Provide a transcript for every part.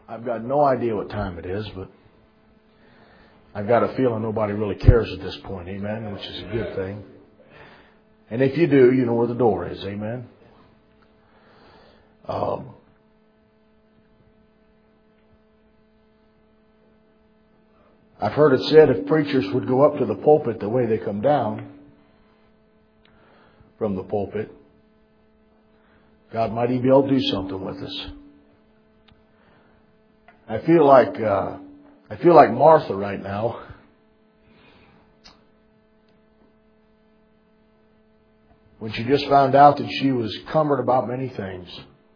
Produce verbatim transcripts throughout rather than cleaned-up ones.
I've got no idea what time it is, but I've got a feeling nobody really cares at this point, amen, which is a good thing. And if you do, you know where the door is, amen. Um, I've heard it said if preachers would go up to the pulpit the way they come down from the pulpit, God might even be able to do something with us. I feel like uh, I feel like Martha right now. When she just found out that she was cumbered about many things.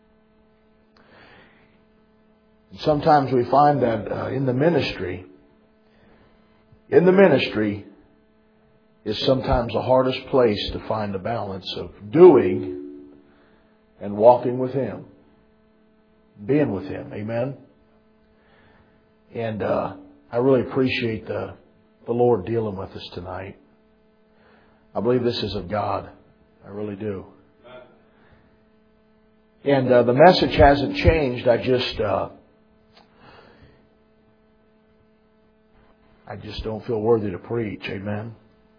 And sometimes we find that uh, in the ministry, in the ministry is sometimes the hardest place to find the balance of doing and walking with Him. Being with Him. Amen? And uh, I really appreciate the, the Lord dealing with us tonight. I believe this is of God. I really do. And uh, the message hasn't changed. I just, uh, I just don't feel worthy to preach. Amen.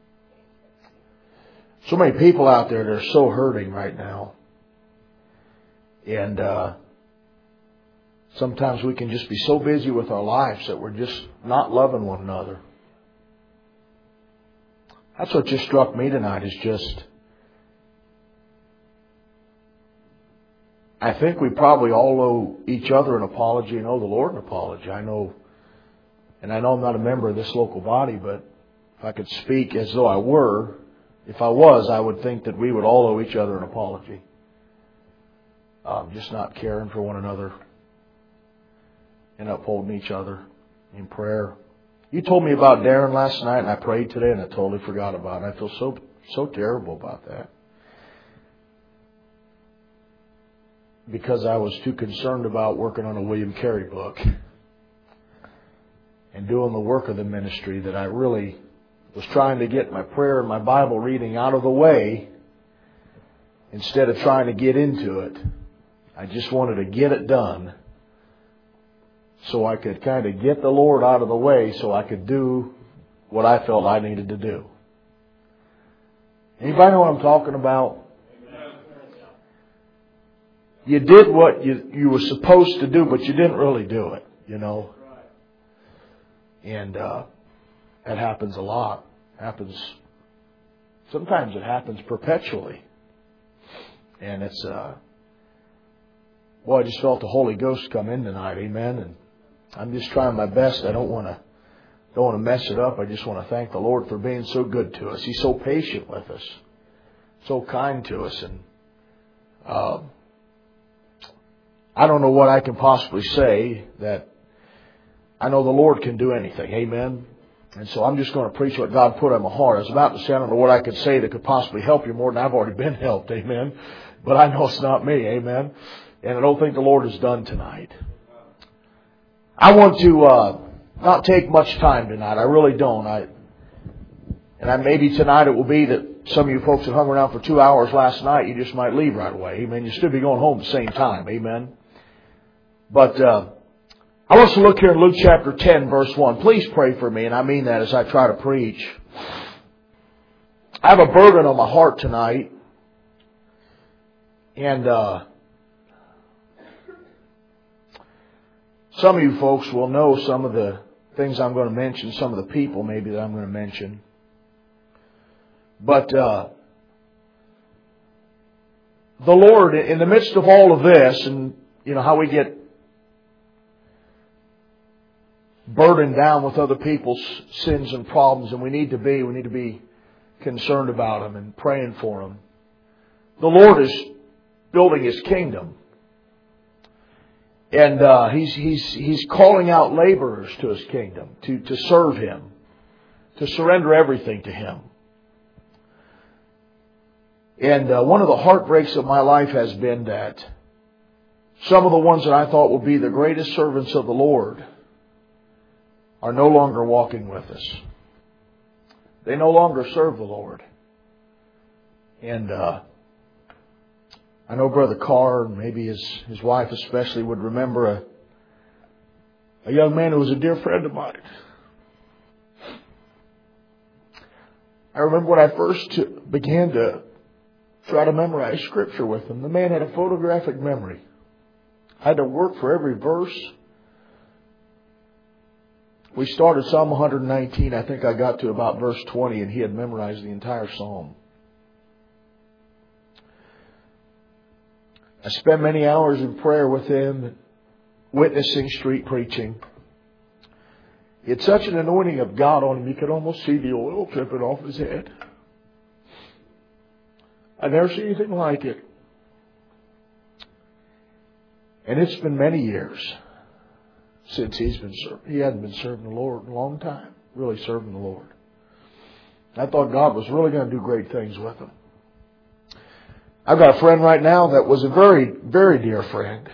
So many people out there that are so hurting right now, and uh, sometimes we can just be so busy with our lives that we're just not loving one another. That's what just struck me tonight. Is just. I think we probably all owe each other an apology and owe the Lord an apology. I know, and I know I'm not a member of this local body, but if I could speak as though I were, if I was, I would think that we would all owe each other an apology. Um, just not caring for one another and upholding each other in prayer. You told me about Darren last night, and I prayed today, and I totally forgot about it. I feel so so terrible about that. Because I was too concerned about working on a William Carey book and doing the work of the ministry that I really was trying to get my prayer and my Bible reading out of the way instead of trying to get into it. I just wanted to get it done so I could kind of get the Lord out of the way so I could do what I felt I needed to do. Anybody know what I'm talking about? You did what you, you were supposed to do, but you didn't really do it, you know. And uh, that happens a lot. Happens. Sometimes it happens perpetually. And it's, uh, well, I just felt the Holy Ghost come in tonight, amen. And I'm just trying my best. I don't want to don't want to mess it up. I just want to thank the Lord for being so good to us. He's so patient with us, so kind to us, and uh, I don't know what I can possibly say that I know the Lord can do anything. Amen. And so I'm just going to preach what God put on my heart. I was about to say, I don't know what I could say that could possibly help you more than I've already been helped. Amen. But I know it's not me. Amen. And I don't think the Lord has done tonight. I want to uh, not take much time tonight. I really don't. I And I, maybe tonight it will be that some of you folks that hung around for two hours last night, you just might leave right away. Amen. You'll still be going home at the same time. Amen. But uh, I want us to look here in Luke chapter ten, verse one. Please pray for me, and I mean that as I try to preach. I have a burden on my heart tonight. And uh, some of you folks will know some of the things I'm going to mention, some of the people maybe that I'm going to mention. But uh, the Lord, in the midst of all of this, and you know how we get burdened down with other people's sins and problems, and we need to be, we need to be concerned about them and praying for them. The Lord is building His kingdom, and uh, He's He's He's calling out laborers to His kingdom to to serve Him, to surrender everything to Him. And uh, one of the heartbreaks of my life has been that some of the ones that I thought would be the greatest servants of the Lord are no longer walking with us. They no longer serve the Lord. And uh, I know Brother Carr, and maybe his, his wife especially, would remember a, A young man who was a dear friend of mine. I remember when I first began to try to memorize Scripture with him. The man had a photographic memory. I had to work for every verse. We started Psalm one nineteen. I think I got to about verse twenty, and he had memorized the entire psalm. I spent many hours in prayer with him, witnessing street preaching. He had such an anointing of God on him, you could almost see the oil dripping off his head. I've never seen anything like it. And it's been many years since he's been serving. He hadn't been serving the Lord in a long time, really serving the Lord. I thought God was really going to do great things with him. I've got a friend right now that was a very, very dear friend.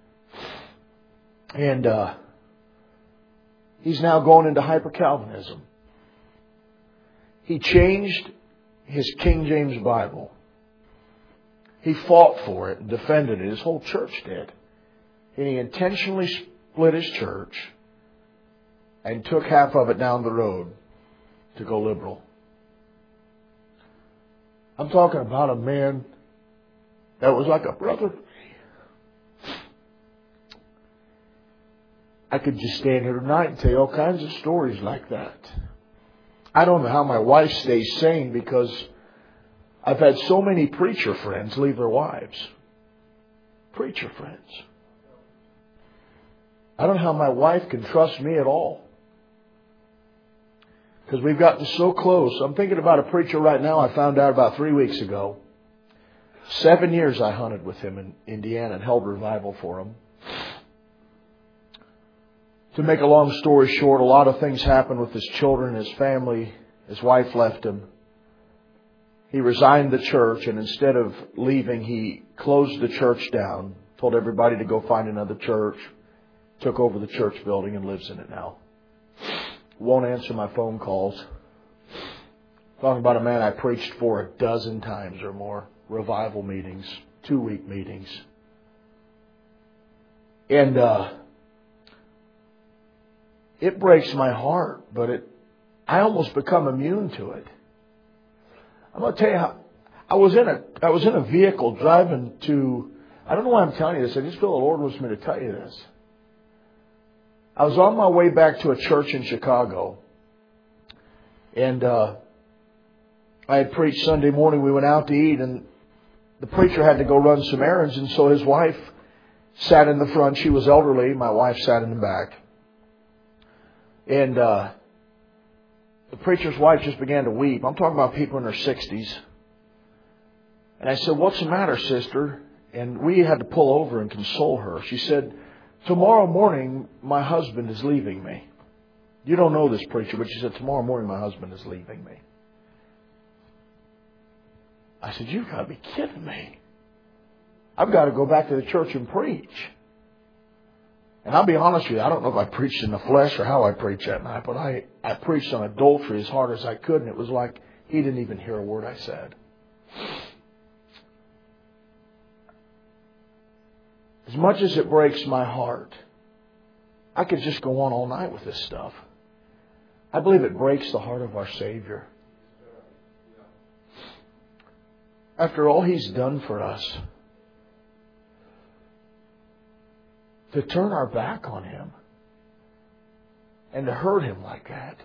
And uh, he's now going into hyper-Calvinism. He changed his King James Bible. He fought for it and defended it. His whole church did. And he intentionally split his church and took half of it down the road to go liberal. I'm talking about a man that was like a brother to me. I could just stand here tonight and tell you all kinds of stories like that. I don't know how my wife stays sane, because I've had so many preacher friends leave their wives. Preacher friends. I don't know how my wife can trust me at all, because we've gotten so close. I'm thinking about a preacher right now I found out about three weeks ago. Seven years I hunted with him in Indiana and held revival for him. To make a long story short, a lot of things happened with his children, his family. His wife left him. He resigned the church, and instead of leaving, he closed the church down, told everybody to go find another church, took over the church building and lives in it now. Won't answer my phone calls. Talking about a man I preached for a dozen times or more. Revival meetings, two-week meetings. And uh, it breaks my heart, but it I almost become immune to it. I'm going to tell you how I was in a I was in a vehicle driving to. I don't know why I'm telling you this. I just feel the Lord wants me to tell you this. I was on my way back to a church in Chicago, and uh, I had preached Sunday morning. We went out to eat, and the preacher had to go run some errands, and so his wife sat in the front. She was elderly. My wife sat in the back. And uh, the preacher's wife just began to weep. I'm talking about people in their sixties. And I said, "What's the matter, sister?" And we had to pull over and console her. She said, "Tomorrow morning, my husband is leaving me." You don't know this, preacher, but she said, "Tomorrow morning, my husband is leaving me." I said, "You've got to be kidding me. I've got to go back to the church and preach." And I'll be honest with you, I don't know if I preached in the flesh or how I preached that night, but I, I preached on adultery as hard as I could, and it was like he didn't even hear a word I said. As much as it breaks my heart, I could just go on all night with this stuff. I believe it breaks the heart of our Savior. After all He's done for us, to turn our back on Him and to hurt Him like that.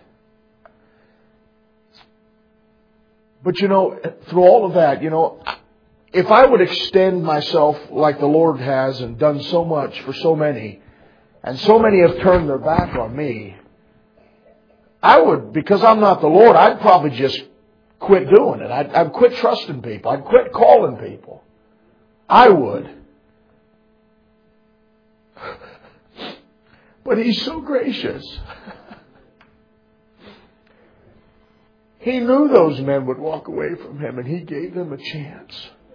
But you know, through all of that, you know, if I would extend myself like the Lord has and done so much for so many, and so many have turned their back on me, I would, because I'm not the Lord, I'd probably just quit doing it. I'd, I'd quit trusting people. I'd quit calling people. I would. But He's so gracious. He knew those men would walk away from Him, and He gave them a chance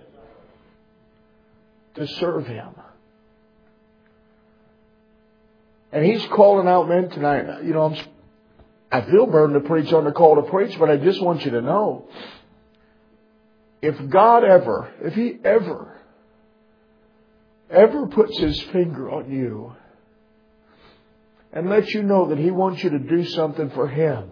to serve Him. And He's calling out men tonight. You know, I'm, I feel burdened to preach on the call to preach, but I just want you to know, if God ever, if He ever, ever puts His finger on you and let you know that He wants you to do something for Him,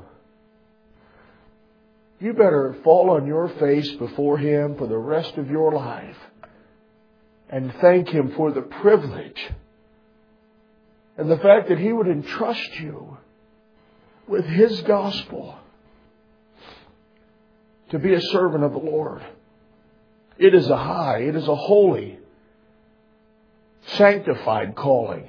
you better fall on your face before Him for the rest of your life and thank Him for the privilege and the fact that He would entrust you with His gospel to be a servant of the Lord. It is a high, it is a holy, sanctified calling.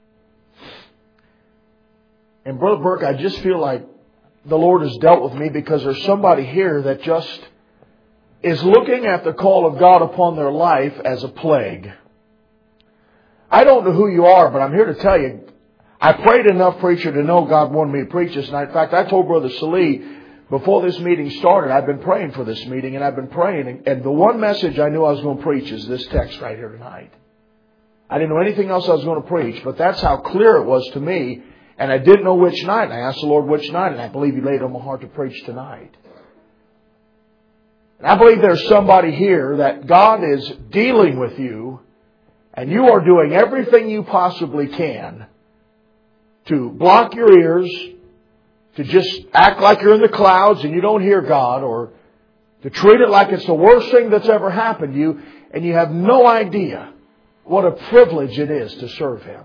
And Brother Burke, I just feel like the Lord has dealt with me because there's somebody here that just is looking at the call of God upon their life as a plague. I don't know who you are, but I'm here to tell you, I prayed enough, preacher, to know God wanted me to preach this night. In fact, I told Brother Salih before this meeting started, I've been praying for this meeting, and I've been praying, and the one message I knew I was going to preach is this text right here tonight. I didn't know anything else I was going to preach, but that's how clear it was to me. And I didn't know which night. And I asked the Lord which night, and I believe He laid it on my heart to preach tonight. And I believe there's somebody here that God is dealing with you, and you are doing everything you possibly can to block your ears, to just act like you're in the clouds and you don't hear God, or to treat it like it's the worst thing that's ever happened to you, and you have no idea what a privilege it is to serve Him.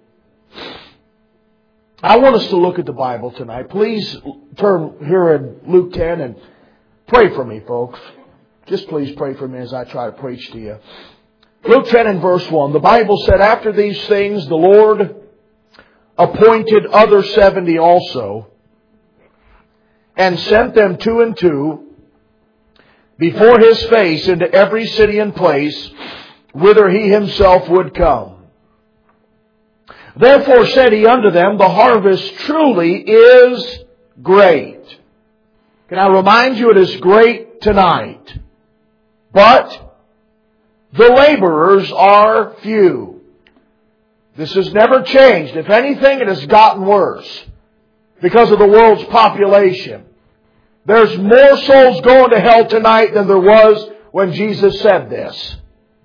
I want us to look at the Bible tonight. Please turn here in Luke ten and pray for me, folks. Just please pray for me as I try to preach to you. Luke ten and verse one. The Bible said, after these things the Lord appointed other seventy also, and sent them two and two before His face into every city and place whither He Himself would come. Therefore said He unto them, the harvest truly is great. Can I remind you, it is great tonight. But the laborers are few. This has never changed. If anything, it has gotten worse because of the world's population. There's more souls going to hell tonight than there was when Jesus said this.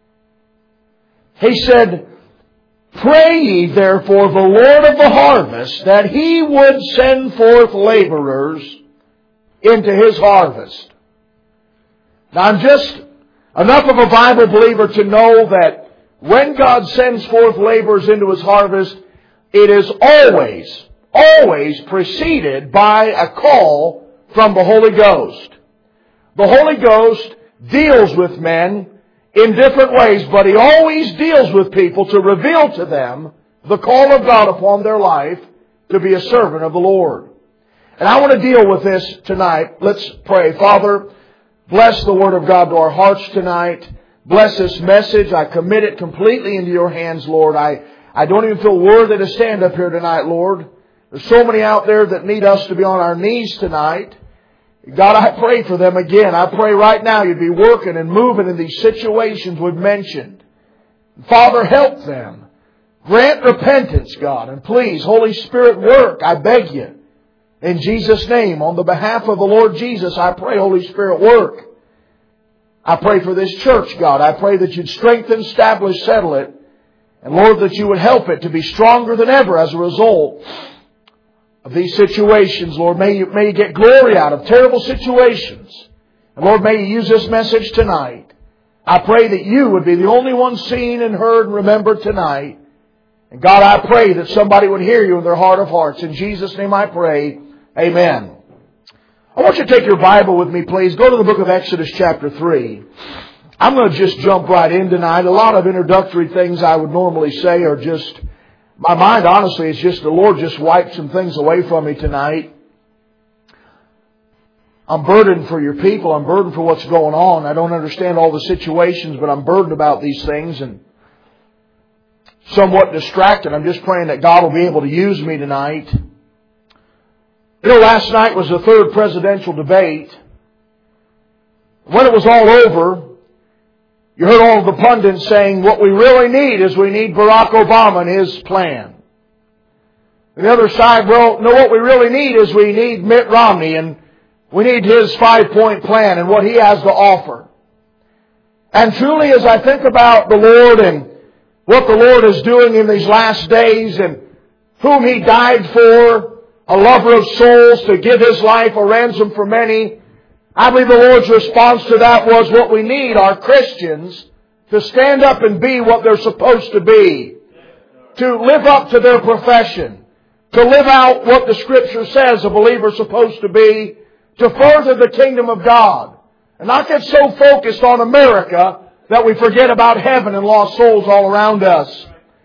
He said, pray ye therefore the Lord of the harvest that He would send forth laborers into His harvest. Now I'm just enough of a Bible believer to know that when God sends forth laborers into His harvest, it is always, always preceded by a call from the Holy Ghost. The Holy Ghost deals with men in different ways, but He always deals with people to reveal to them the call of God upon their life to be a servant of the Lord. And I want to deal with this tonight. Let's pray. Father, bless the Word of God to our hearts tonight. Bless this message. I commit it completely into Your hands, Lord. I, I don't even feel worthy to stand up here tonight, Lord. There's so many out there that need us to be on our knees tonight. God, I pray for them again. I pray right now You'd be working and moving in these situations we've mentioned. Father, help them. Grant repentance, God. And please, Holy Spirit, work. I beg You. In Jesus' name, on the behalf of the Lord Jesus, I pray, Holy Spirit, work. I pray for this church, God. I pray that You'd strengthen, establish, settle it. And Lord, that You would help it to be stronger than ever as a result of these situations. Lord, may you, may you get glory out of terrible situations. And Lord, may You use this message tonight. I pray that You would be the only one seen and heard and remembered tonight. And God, I pray that somebody would hear You in their heart of hearts. In Jesus' name I pray. Amen. I want you to take your Bible with me, please. Go to the book of Exodus chapter three. I'm going to just jump right in tonight. A lot of introductory things I would normally say are just, my mind honestly is just the Lord just wiped some things away from me tonight. I'm burdened for Your people. I'm burdened for what's going on. I don't understand all the situations, but I'm burdened about these things and somewhat distracted. I'm just praying that God will be able to use me tonight. You know, last night was the third presidential debate. When it was all over, you heard all of the pundits saying what we really need is we need Barack Obama and his plan. And the other side, well, no, what we really need is we need Mitt Romney and we need his five-point plan and what he has to offer. And truly, as I think about the Lord and what the Lord is doing in these last days and whom He died for, a lover of souls, to give His life a ransom for many. I believe the Lord's response to that was, what we need are Christians to stand up and be what they're supposed to be, to live up to their profession, to live out what the Scripture says a believer's supposed to be, to further the kingdom of God, and not get so focused on America that we forget about heaven and lost souls all around us.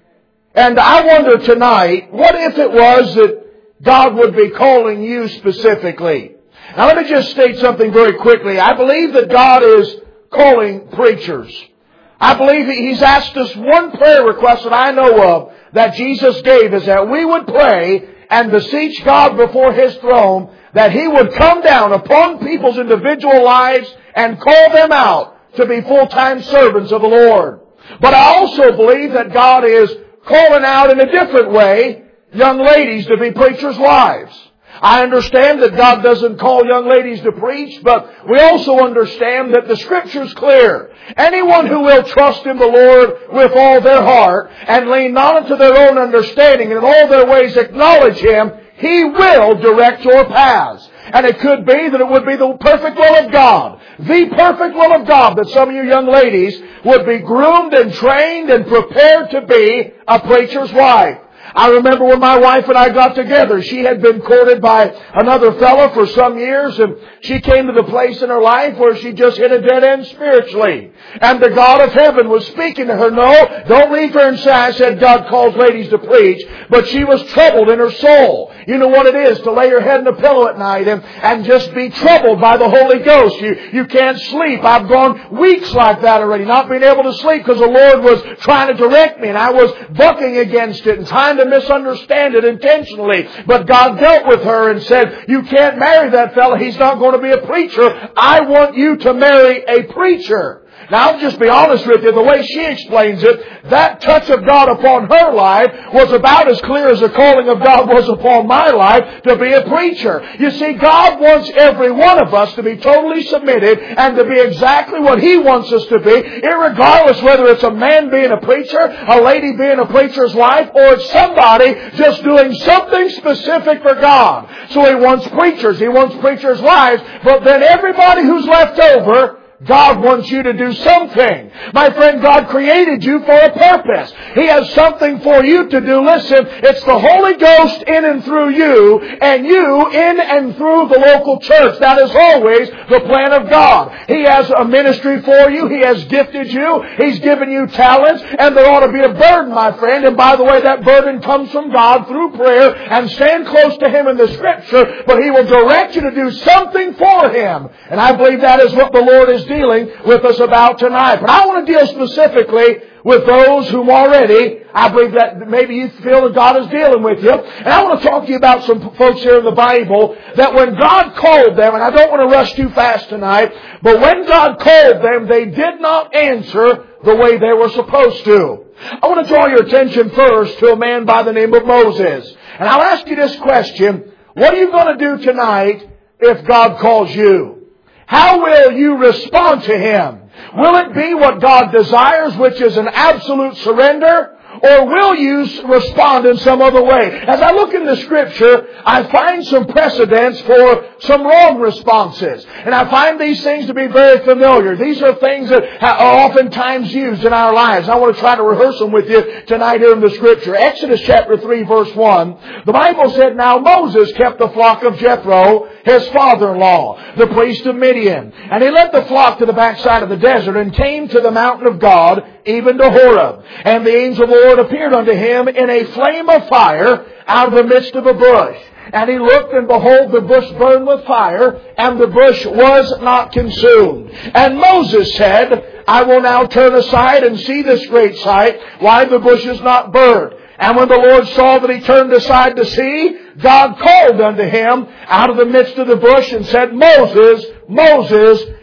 And I wonder tonight, what if it was that God would be calling you specifically? Now let me just state something very quickly. I believe that God is calling preachers. I believe He's asked us one prayer request that I know of that Jesus gave, is that we would pray and beseech God before His throne that He would come down upon people's individual lives and call them out to be full-time servants of the Lord. But I also believe that God is calling out in a different way young ladies to be preachers' wives. I understand that God doesn't call young ladies to preach, but we also understand that the Scripture's clear. Anyone who will trust in the Lord with all their heart and lean not unto their own understanding and in all their ways acknowledge Him, He will direct your paths. And it could be that it would be the perfect will of God, the perfect will of God, that some of you young ladies would be groomed and trained and prepared to be a preacher's wife. I remember when my wife and I got together, she had been courted by another fellow for some years, and she came to the place in her life where she just hit a dead end spiritually. And the God of heaven was speaking to her, no, don't leave her and say, I said God calls ladies to preach, but she was troubled in her soul. You know what it is to lay your head in a pillow at night and, and just be troubled by the Holy Ghost. You, you can't sleep. I've gone weeks like that already, not being able to sleep because the Lord was trying to direct me, and I was bucking against it and trying to misunderstand it intentionally. But God dealt with her and said, you can't marry that fella. He's not going to be a preacher. I want you to marry a preacher. Now, I'll just be honest with you, the way she explains it, that touch of God upon her life was about as clear as the calling of God was upon my life to be a preacher. You see, God wants every one of us to be totally submitted and to be exactly what He wants us to be, irregardless whether it's a man being a preacher, a lady being a preacher's wife, or it's somebody just doing something specific for God. So He wants preachers, He wants preachers' wives, but then everybody who's left over, God wants you to do something. My friend, God created you for a purpose. He has something for you to do. Listen, it's the Holy Ghost in and through you, and you in and through the local church. That is always the plan of God. He has a ministry for you. He has gifted you. He's given you talents, and there ought to be a burden, my friend. And by the way, that burden comes from God through prayer, and stand close to Him in the Scripture, but He will direct you to do something for Him. And I believe that is what the Lord is dealing with us about tonight. But I want to deal specifically with those whom already, I believe that maybe you feel that God is dealing with you. And I want to talk to you about some folks here in the Bible that when God called them, and I don't want to rush too fast tonight, but when God called them, they did not answer the way they were supposed to. I want to draw your attention first to a man by the name of Moses. And I'll ask you this question: what are you going to do tonight if God calls you? How will you respond to Him? Will it be what God desires, which is an absolute surrender? Or will you respond in some other way? As I look in the Scripture, I find some precedents for some wrong responses. And I find these things to be very familiar. These are things that are oftentimes used in our lives. I want to try to rehearse them with you tonight here in the Scripture. Exodus chapter three, verse one. The Bible said, Now Moses kept the flock of Jethro, his father-in-law, the priest of Midian. And he led the flock to the backside of the desert and came to the mountain of God, even to Horeb. And the angel of the Lord appeared unto him in a flame of fire out of the midst of a bush. And he looked, and behold, the bush burned with fire, and the bush was not consumed. And Moses said, I will now turn aside and see this great sight, why the bush is not burned. And when the Lord saw that he turned aside to see, God called unto him out of the midst of the bush and said, Moses, Moses.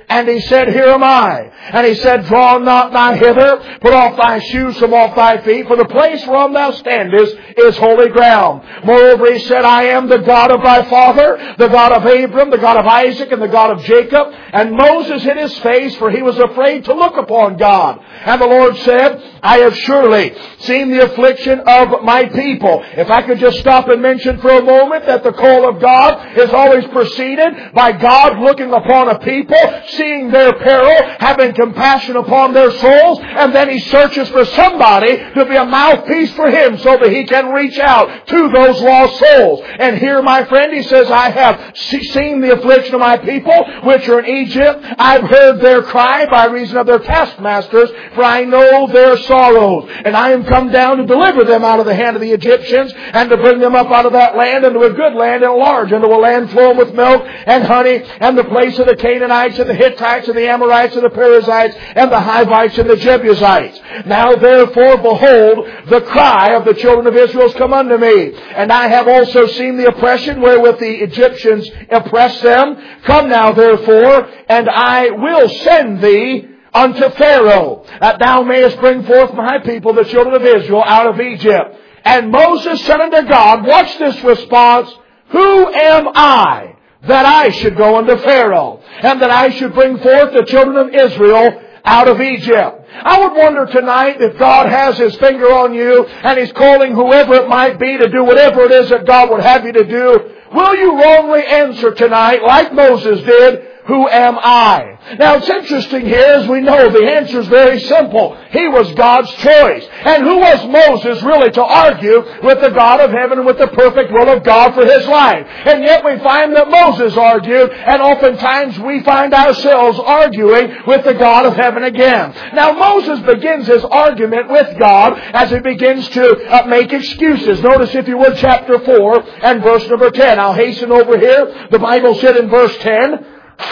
and he said, Here am I. And he said, Draw not nigh hither, put off thy shoes from off thy feet, for the place whereon thou standest is holy ground. Moreover, he said, I am the God of thy father, the God of Abram, the God of Isaac, and the God of Jacob. And Moses hid his face, for he was afraid to look upon God. And the Lord said, I have surely seen the affliction of my people. If I could just stop and mention for a moment that the call of God is always preceded by God looking upon a people, seeing their peril, having compassion upon their souls, and then He searches for somebody to be a mouthpiece for Him so that He can reach out to those lost souls. And here, my friend, He says, I have seen the affliction of my people which are in Egypt. I've heard their cry by reason of their taskmasters, for I know their sorrows. And I am come down to deliver them out of the hand of the Egyptians, and to bring them up out of that land into a good land, and a large, into a land flowing with milk and honey, and the place of the Canaanites and the Hittites and the Amorites and the Perizzites and the Hivites and the Jebusites. Now therefore, behold, the cry of the children of Israel has come unto me, and I have also seen the oppression wherewith the Egyptians oppress them. Come now therefore, and I will send thee unto Pharaoh, that thou mayest bring forth my people, the children of Israel, out of Egypt. And Moses said unto God, watch this response, Who am I that I should go unto Pharaoh, and that I should bring forth the children of Israel out of Egypt? I would wonder tonight if God has His finger on you and He's calling whoever it might be to do whatever it is that God would have you to do. Will you wrongly answer tonight like Moses did, Who am I? Now it's interesting here, as we know, the answer is very simple. He was God's choice. And who was Moses really to argue with the God of heaven and with the perfect will of God for his life? And yet we find that Moses argued, and oftentimes we find ourselves arguing with the God of heaven again. Now Moses begins his argument with God as he begins to uh, make excuses. Notice, if you would, chapter four and verse number ten. I'll hasten over here. The Bible said in verse ten,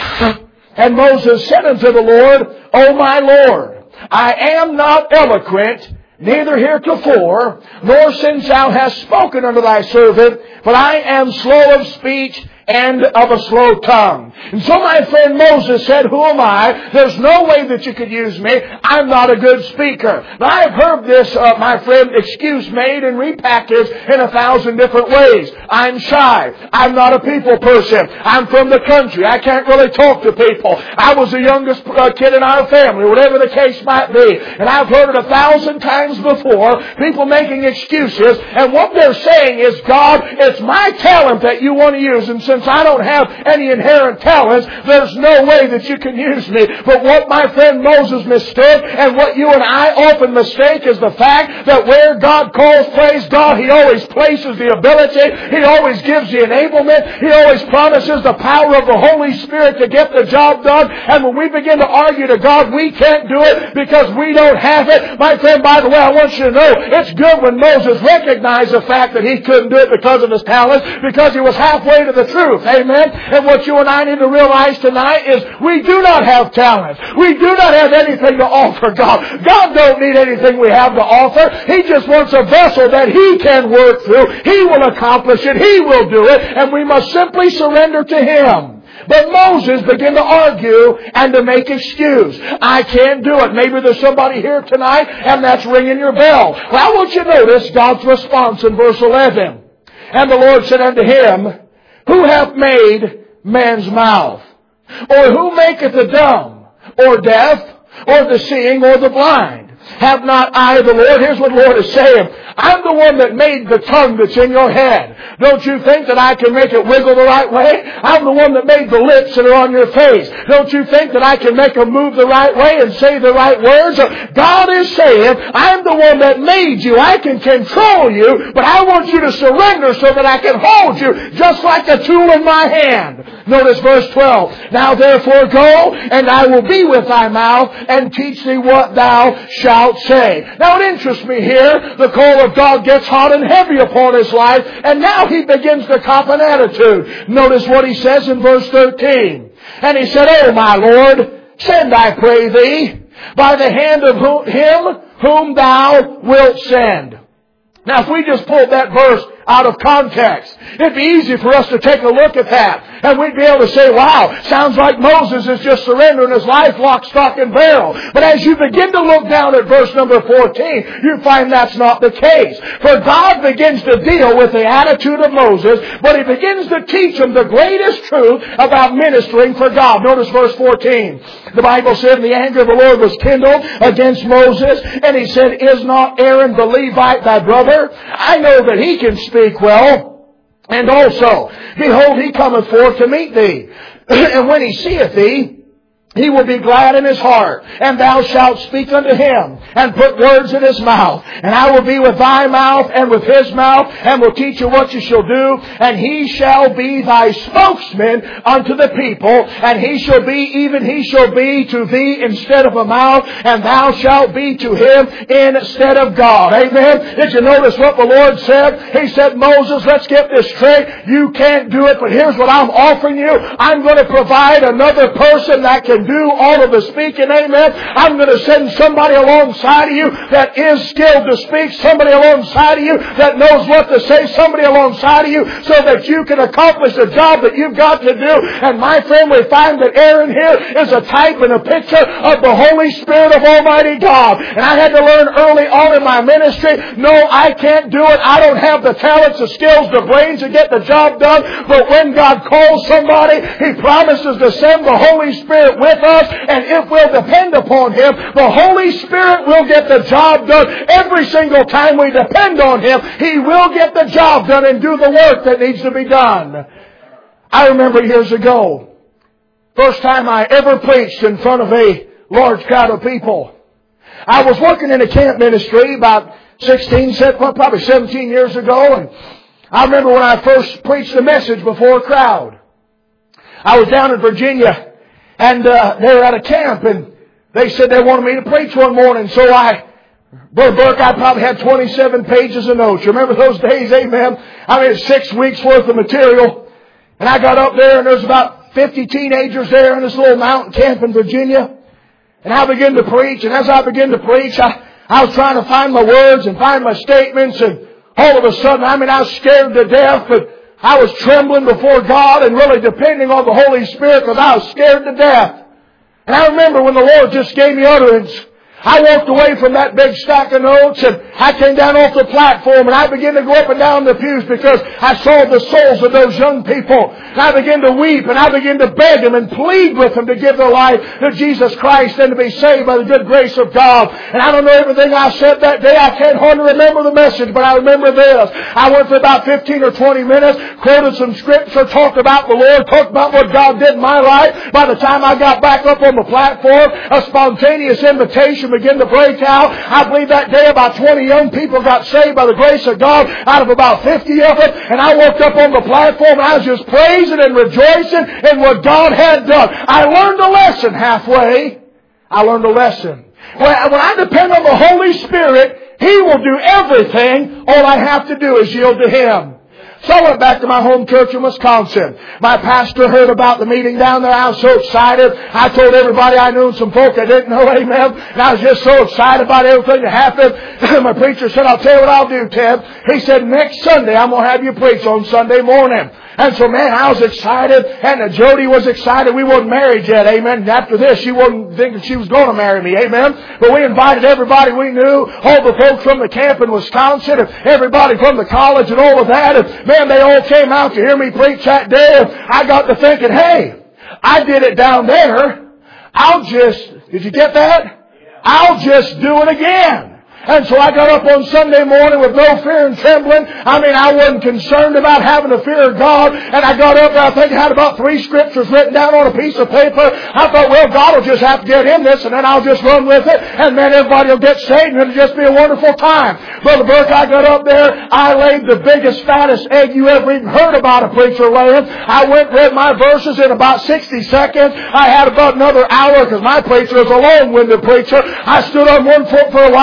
And Moses said unto the Lord, O my Lord, I am not eloquent, neither heretofore, nor since thou hast spoken unto thy servant, but I am slow of speech and of a slow tongue. And so my friend Moses said, Who am I? There's no way that you could use me. I'm not a good speaker. Now I've heard this, uh, my friend, excuse made and repackaged in a thousand different ways. I'm shy. I'm not a people person. I'm from the country. I can't really talk to people. I was the youngest uh, kid in our family, whatever the case might be. And I've heard it a thousand times before, people making excuses. And what they're saying is, God, it's my talent that you want to use. And since I don't have any inherent talents, there's no way that you can use me. But what my friend Moses mistook, and what you and I often mistake, is the fact that where God calls, praise God, He always places the ability. He always gives the enablement. He always promises the power of the Holy Spirit to get the job done. And when we begin to argue to God, we can't do it because we don't have it. My friend, by the way, I want you to know, it's good when Moses recognized the fact that he couldn't do it because of his talents, because he was halfway to the truth. Amen. And what you and I need to realize tonight is we do not have talent. We do not have anything to offer God. God don't need anything we have to offer. He just wants a vessel that He can work through. He will accomplish it. He will do it. And we must simply surrender to Him. But Moses began to argue and to make excuse. I can't do it. Maybe there's somebody here tonight and that's ringing your bell. Well, I want you to notice God's response in verse eleven. And the Lord said unto him, Who hath made man's mouth? Or who maketh the dumb, or deaf, or the seeing, or the blind? Have not I the Lord? Here's what the Lord is saying. I'm the one that made the tongue that's in your head. Don't you think that I can make it wiggle the right way? I'm the one that made the lips that are on your face. Don't you think that I can make them move the right way and say the right words? God is saying, I'm the one that made you. I can control you, but I want you to surrender so that I can hold you just like a tool in my hand. Notice verse twelve. Now therefore go, and I will be with thy mouth, and teach thee what thou shalt say. Now it interests me here, the call of God gets hot and heavy upon his life, and now he begins to cop an attitude. Notice what he says in verse thirteen. And he said, O my Lord, send, I pray thee, by the hand of whom, him whom thou wilt send. Now if we just pulled that verse out of context. It'd be easy for us to take a look at that. And we'd be able to say, wow, sounds like Moses is just surrendering his life lock, stock, and barrel. But as you begin to look down at verse number fourteen, you find that's not the case. For God begins to deal with the attitude of Moses, but He begins to teach him the greatest truth about ministering for God. Notice verse fourteen. The Bible said, and the anger of the Lord was kindled against Moses, and He said, is not Aaron the Levite thy brother? I know that he can speak well. And also, behold, he cometh forth to meet thee. And when he seeth thee, he will be glad in his heart, and thou shalt speak unto him, and put words in his mouth. And I will be with thy mouth, and with his mouth, and will teach you what you shall do. And he shall be thy spokesman unto the people, and he shall be, even he shall be to thee instead of a mouth, and thou shalt be to him instead of God. Amen. Did you notice what the Lord said? He said, Moses, let's get this straight. You can't do it, but here's what I'm offering you. I'm going to provide another person that can do all of the speaking, amen. I'm going to send somebody alongside of you that is skilled to speak, somebody alongside of you that knows what to say, somebody alongside of you so that you can accomplish the job that you've got to do. And my friend, we find that Aaron here is a type and a picture of the Holy Spirit of Almighty God. And I had to learn early on in my ministry, no, I can't do it. I don't have the talents, the skills, the brains to get the job done. But when God calls somebody, He promises to send the Holy Spirit with us, and if we'll depend upon Him, the Holy Spirit will get the job done. Every single time we depend on Him, He will get the job done and do the work that needs to be done. I remember years ago, first time I ever preached in front of a large crowd of people. I was working in a camp ministry about sixteen, probably seventeen years ago, and I remember when I first preached a message before a crowd. I was down in Virginia, and uh, they were at a camp, and they said they wanted me to preach one morning. So I, Brother Burke, I probably had twenty-seven pages of notes. You remember those days? Amen. I mean, it's six weeks worth of material. And I got up there, and there's about fifty teenagers there in this little mountain camp in Virginia. And I began to preach, and as I began to preach, I, I was trying to find my words and find my statements, and all of a sudden, I mean, I was scared to death, but I was trembling before God and really depending on the Holy Spirit because I was scared to death. And I remember when the Lord just gave me utterance, I walked away from that big stack of notes, and I came down off the platform, and I began to go up and down the pews because I saw the souls of those young people. And I began to weep, and I began to beg them and plead with them to give their life to Jesus Christ and to be saved by the good grace of God. And I don't know everything I said that day. I can't hardly remember the message, but I remember this. I went for about fifteen or twenty minutes, quoted some scripture, talked about the Lord, talked about what God did in my life. By the time I got back up on the platform, a spontaneous invitation began to break out. I believe that day about twenty young people got saved by the grace of God out of about fifty of them. And I walked up on the platform and I was just praising and rejoicing in what God had done. I learned a lesson halfway. I learned a lesson. When I depend on the Holy Spirit, He will do everything. All I have to do is yield to Him. So I went back to my home church in Wisconsin. My pastor heard about the meeting down there. I was so excited. I told everybody I knew and some folk I didn't know, amen. And I was just so excited about everything that happened. My preacher said, I'll tell you what I'll do, Ted. He said, next Sunday I'm going to have you preach on Sunday morning. And so, man, I was excited, and Jody was excited. We weren't married yet, amen. And after this, she wasn't thinking she was going to marry me, amen. But we invited everybody we knew, all the folks from the camp in Wisconsin, and everybody from the college and all of that. And, man, they all came out to hear me preach that day. And I got to thinking, hey, I did it down there. I'll just, did you get that? I'll just do it again. And so I got up on Sunday morning with no fear and trembling. I mean, I wasn't concerned about having the fear of God. And I got up and I think I had about three scriptures written down on a piece of paper. I thought, well, God will just have to get in this and then I'll just run with it. And man, everybody will get saved and it'll just be a wonderful time. Brother Burke, I got up there. I laid the biggest, fattest egg you ever even heard about a preacher laying. I went and read my verses in about sixty seconds. I had about another hour because my preacher is a long-winded preacher. I stood on one foot for a while,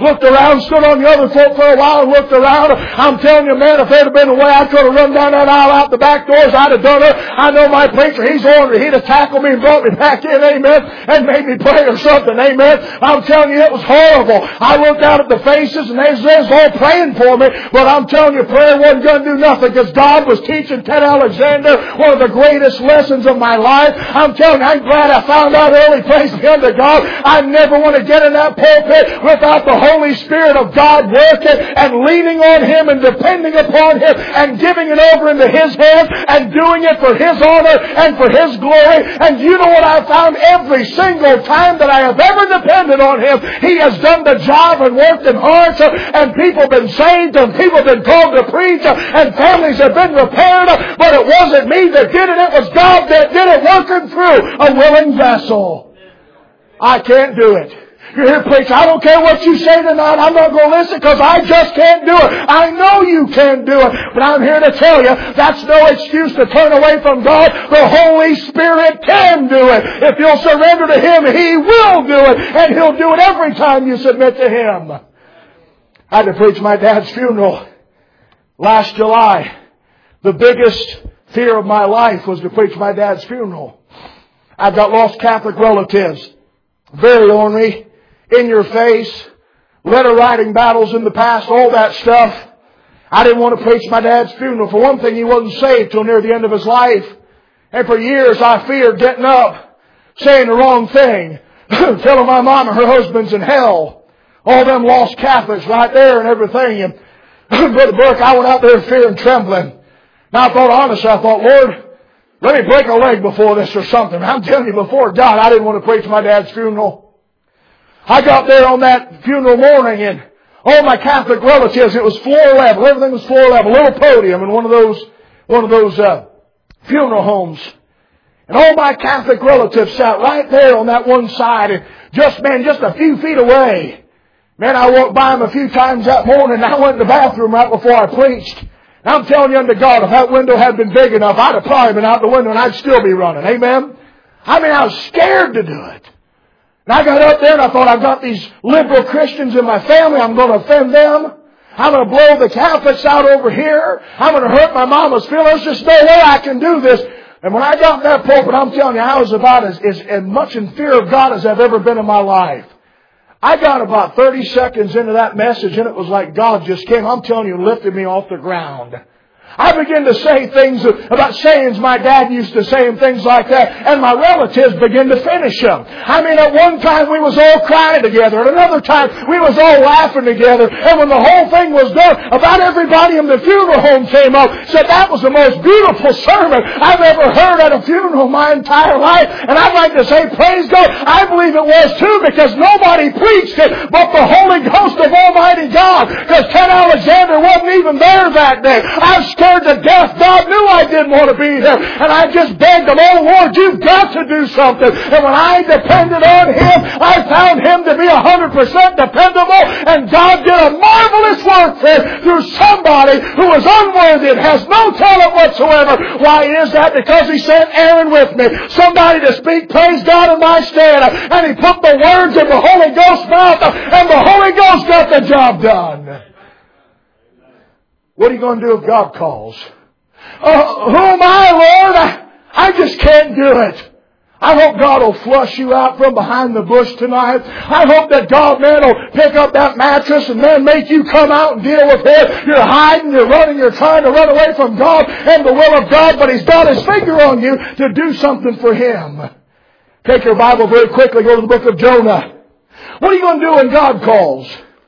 looked around, stood on the other foot for a while and looked around. I'm telling you, man, if there'd have been a way I could have run down that aisle out the back doors, I'd have done it. I know my preacher, he's ornery. He'd have tackled me and brought me back in, amen, and made me pray or something, amen. I'm telling you, it was horrible. I looked out at the faces and they was all praying for me, but I'm telling you, prayer wasn't going to do nothing because God was teaching Ted Alexander one of the greatest lessons of my life. I'm telling you, I'm glad I found out early, praise be unto God. I never want to get in that pulpit without the Holy Spirit of God working and leaning on Him and depending upon Him and giving it over into His hands and doing it for His honor and for His glory. And you know what I found every single time that I have ever depended on Him? He has done the job and worked in hearts, and people have been saved and people have been called to preach and families have been repaired, but it wasn't me that did it. It was God that did it, working through a willing vessel. I can't do it. You're here preaching, I don't care what you say tonight, I'm not going to listen because I just can't do it. I know you can do it, but I'm here to tell you, that's no excuse to turn away from God. The Holy Spirit can do it. If you'll surrender to Him, He will do it, and He'll do it every time you submit to Him. I had to preach my dad's funeral last July. The biggest fear of my life was to preach my dad's funeral. I've got lost Catholic relatives, very ornery, in your face, letter writing battles in the past, all that stuff. I didn't want to preach my dad's funeral. For one thing, he wasn't saved till near the end of his life. And for years I feared getting up, saying the wrong thing, telling my mom and her husband's in hell. All them lost Catholics right there and everything. And Brother Burke, I went out there in fear and trembling. Now I thought, honestly, I thought, Lord, let me break a leg before this or something. I'm telling you, before God, I didn't want to preach my dad's funeral. I got there on that funeral morning and all my Catholic relatives, it was floor level. Everything was floor level. A little podium in one of those, one of those, uh, funeral homes. And all my Catholic relatives sat right there on that one side and just, man, just a few feet away. Man, I walked by them a few times that morning and I went in the bathroom right before I preached. And I'm telling you unto God, if that window had been big enough, I'd have probably been out the window and I'd still be running. Amen? I mean, I was scared to do it. And I got up there and I thought, I've got these liberal Christians in my family. I'm going to offend them. I'm going to blow the Catholics out over here. I'm going to hurt my mama's feelings. There's just no way I can do this. And when I got in that pulpit, I'm telling you, I was about as, as, as much in fear of God as I've ever been in my life. I got about thirty seconds into that message and it was like God just came, I'm telling you, lifted me off the ground. I began to say things about sayings my dad used to say and things like that. And my relatives began to finish them. I mean, at one time we was all crying together. At another time we was all laughing together. And when the whole thing was done, about everybody in the funeral home came up. Said that was the most beautiful sermon I've ever heard at a funeral my entire life. And I'd like to say, praise God, I believe it was too, because nobody preached it but the Holy Ghost of Almighty God. Because Ted Alexander wasn't even there that day. I was scared to death. God knew I didn't want to be here. And I just begged Him, oh Lord, you've got to do something. And when I depended on Him, I found Him to be one hundred percent dependable. And God did a marvelous work there through somebody who was unworthy and has no talent whatsoever. Why is that? Because He sent Aaron with me. Somebody to speak, praise God, in my stead. And He put the words in the Holy Ghost's mouth. And the Holy Ghost got the job done. What are you going to do if God calls? Uh, who am I, Lord? I, I just can't do it. I hope God will flush you out from behind the bush tonight. I hope that God, man, will pick up that mattress and, man, make you come out and deal with it. You're hiding, you're running, you're trying to run away from God and the will of God, but He's got His finger on you to do something for Him. Take your Bible very quickly, go to the book of Jonah. What are you going to do when God calls?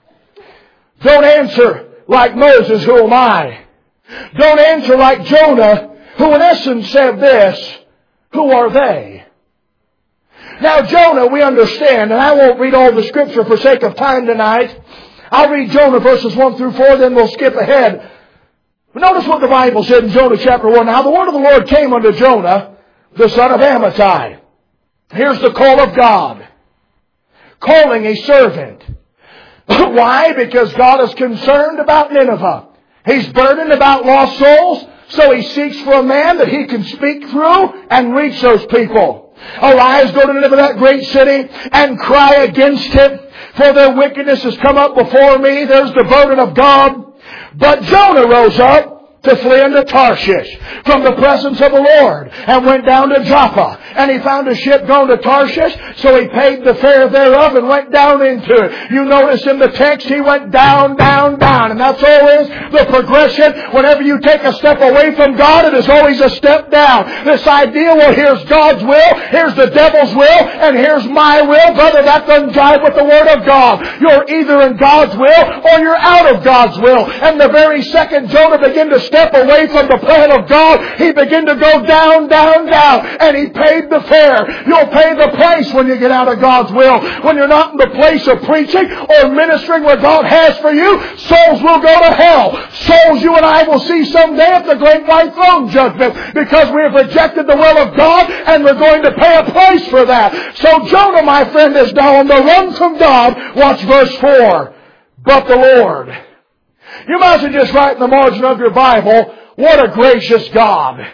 Don't answer like Moses, who am I? Don't answer like Jonah, who in essence said this, who are they? Now Jonah, we understand, and I won't read all the scripture for sake of time tonight. I'll read Jonah verses one through four, then we'll skip ahead. But notice what the Bible said in Jonah chapter one. Now the word of the Lord came unto Jonah, the son of Amittai. Here's the call of God. Calling a servant. Why? Because God is concerned about Nineveh. He's burdened about lost souls, so He seeks for a man that He can speak through and reach those people. Arise, go to Nineveh, that great city, and cry against it, for their wickedness has come up before me. There's the burden of God. But Jonah rose up to flee into Tarshish from the presence of the Lord, and went down to Joppa. And he found a ship going to Tarshish, so he paid the fare thereof and went down into it. You notice in the text, he went down, down, down. And that's always the progression. Whenever you take a step away from God, it is always a step down. This idea, well, here's God's will, here's the devil's will, and here's my will. Brother, that doesn't jive with the Word of God. You're either in God's will or you're out of God's will. And the very second Jonah began to step away from the plan of God, he began to go down, down, down, and he paid the fare. You'll pay the price when you get out of God's will. When you're not in the place of preaching or ministering where God has for you, souls will go to hell. Souls you and I will see someday at the great white throne judgment, because we have rejected the will of God, and we're going to pay a price for that. So Jonah, my friend, is now on the run from God. Watch verse four. But the Lord. You might as well just write in the margin of your Bible, what a gracious God.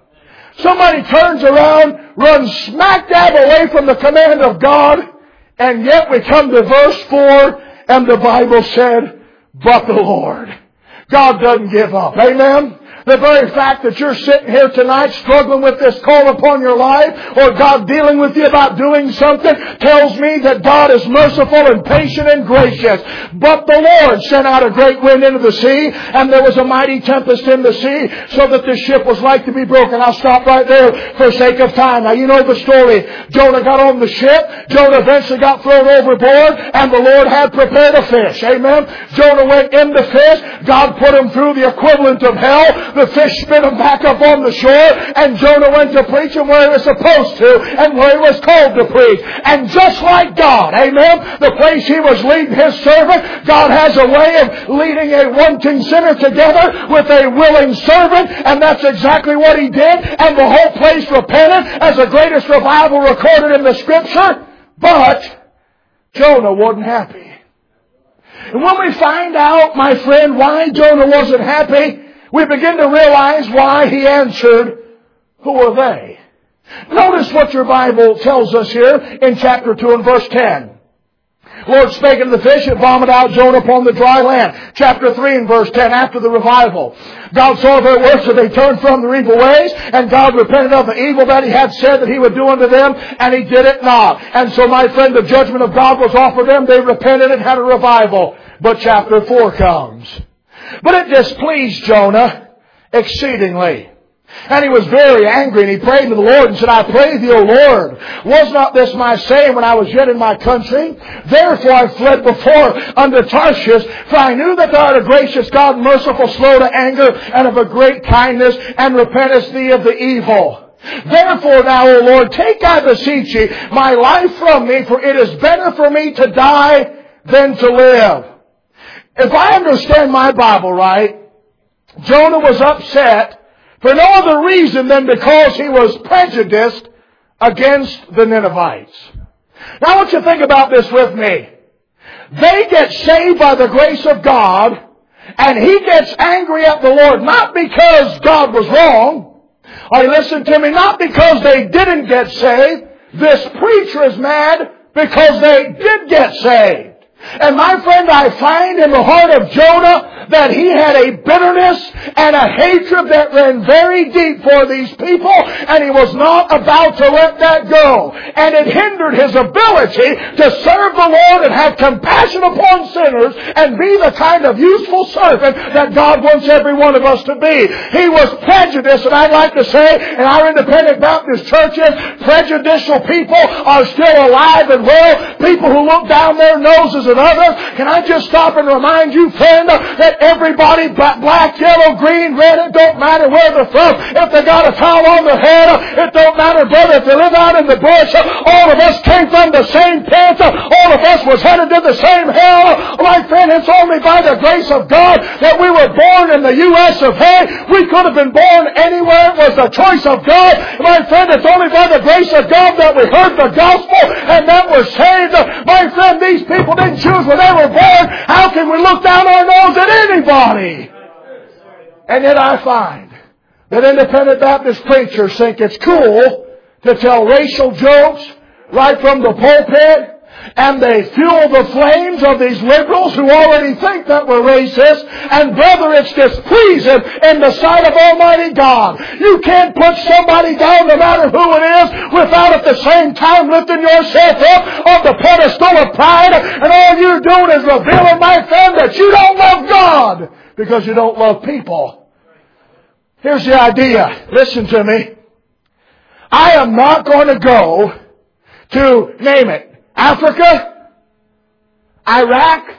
Somebody turns around, runs smack dab away from the command of God, and yet we come to verse four, and the Bible said, but the Lord. God doesn't give up. Amen? The very fact that you're sitting here tonight struggling with this call upon your life, or God dealing with you about doing something, tells me that God is merciful and patient and gracious. But the Lord sent out a great wind into the sea, and there was a mighty tempest in the sea, so that the ship was like to be broken. I'll stop right there for sake of time. Now you know the story. Jonah got on the ship. Jonah eventually got thrown overboard, and the Lord had prepared a fish. Amen? Jonah went in the fish. God put him through the equivalent of hell. The fish spit him back up on the shore, and Jonah went to preaching where he was supposed to and where he was called to preach. And just like God, amen, the place he was leading his servant, God has a way of leading a wanting sinner together with a willing servant, and that's exactly what he did. And the whole place repented as the greatest revival recorded in the Scripture. But Jonah wasn't happy. And when we find out, my friend, why Jonah wasn't happy, we begin to realize why he answered, who are they? Notice what your Bible tells us here in chapter two and verse ten. Lord spake unto the fish, it vomited out Jonah upon the dry land. Chapter three and verse ten, after the revival. God saw their works, that they turned from their evil ways, and God repented of the evil that He had said that He would do unto them, and He did it not. And so, my friend, the judgment of God was offered them. They repented and had a revival. But chapter four comes. But it displeased Jonah exceedingly. And he was very angry, and he prayed to the Lord and said, I pray thee, O Lord, was not this my saying when I was yet in my country? Therefore I fled before unto Tarshish, for I knew that thou art a gracious God, merciful, slow to anger, and of a great kindness, and repentest thee of the evil. Therefore now, O Lord, take, I beseech thee, my life from me, for it is better for me to die than to live. If I understand my Bible right, Jonah was upset for no other reason than because he was prejudiced against the Ninevites. Now I want you to think about this with me. They get saved by the grace of God, and he gets angry at the Lord, not because God was wrong. Or listen to me, not because they didn't get saved. This preacher is mad because they did get saved. And my friend, I find in the heart of Jonah that he had a bitterness and a hatred that ran very deep for these people, and he was not about to let that go. And it hindered his ability to serve the Lord and have compassion upon sinners and be the kind of useful servant that God wants every one of us to be. He was prejudiced, and I'd like to say in our independent Baptist churches, prejudicial people are still alive and well. People who look down their noses at others. Can I just stop and remind you, friend, that everybody, black, yellow, green, red, it don't matter where they're from. If they got a towel on their head, it don't matter, brother. If they live out in the bush, all of us came from the same pit. All of us was headed to the same hell. My friend, it's only by the grace of God that we were born in the U S of A. We could have been born anywhere. It was the choice of God. My friend, it's only by the grace of God that we heard the gospel and that we're saved. My friend, these people didn't choose when they were born. How can we look down our nose at anybody? And yet I find that independent Baptist preachers think it's cool to tell racial jokes right from the pulpit. And they fuel the flames of these liberals who already think that we're racist. And brother, it's displeasing in the sight of Almighty God. You can't put somebody down no matter who it is without at the same time lifting yourself up on the pedestal of pride. And all you're doing is revealing, my friend, that you don't love God because you don't love people. Here's the idea. Listen to me. I am not going to go to, name it, Africa, Iraq,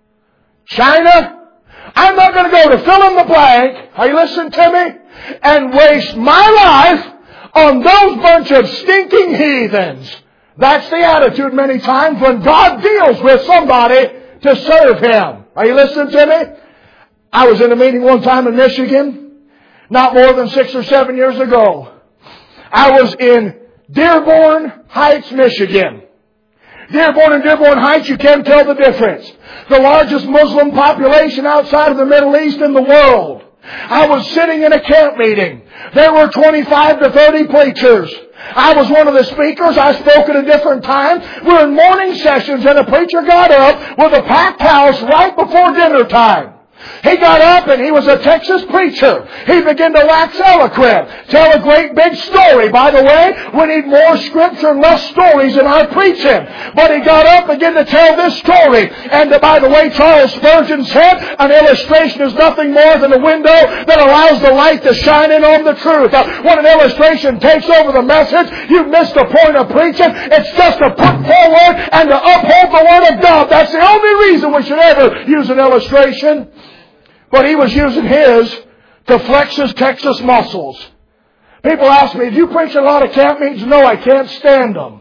China. I'm not going to go to fill in the blank. Are you listening to me? And waste my life on those bunch of stinking heathens. That's the attitude many times when God deals with somebody to serve Him. Are you listening to me? I was in a meeting one time in Michigan, not more than six or seven years ago. I was in Dearborn Heights, Michigan. Dearborn and Dearborn Heights, you can't tell the difference. The largest Muslim population outside of the Middle East in the world. I was sitting in a camp meeting. There were twenty-five to thirty preachers. I was one of the speakers. I spoke at a different time. We're in morning sessions and a preacher got up with a packed house right before dinner time. He got up and he was a Texas preacher. He began to wax eloquent. Tell a great big story. By the way, we need more scripture and less stories in our preaching. But he got up and began to tell this story. And uh, by the way, Charles Spurgeon said, an illustration is nothing more than a window that allows the light to shine in on the truth. Uh, when an illustration takes over the message, you've missed the point of preaching. It's just to put forward and to uphold the Word of God. That's the only reason we should ever use an illustration. But he was using his to flex his Texas muscles. People ask me, do you preach a lot of camp meetings? No, I can't stand them.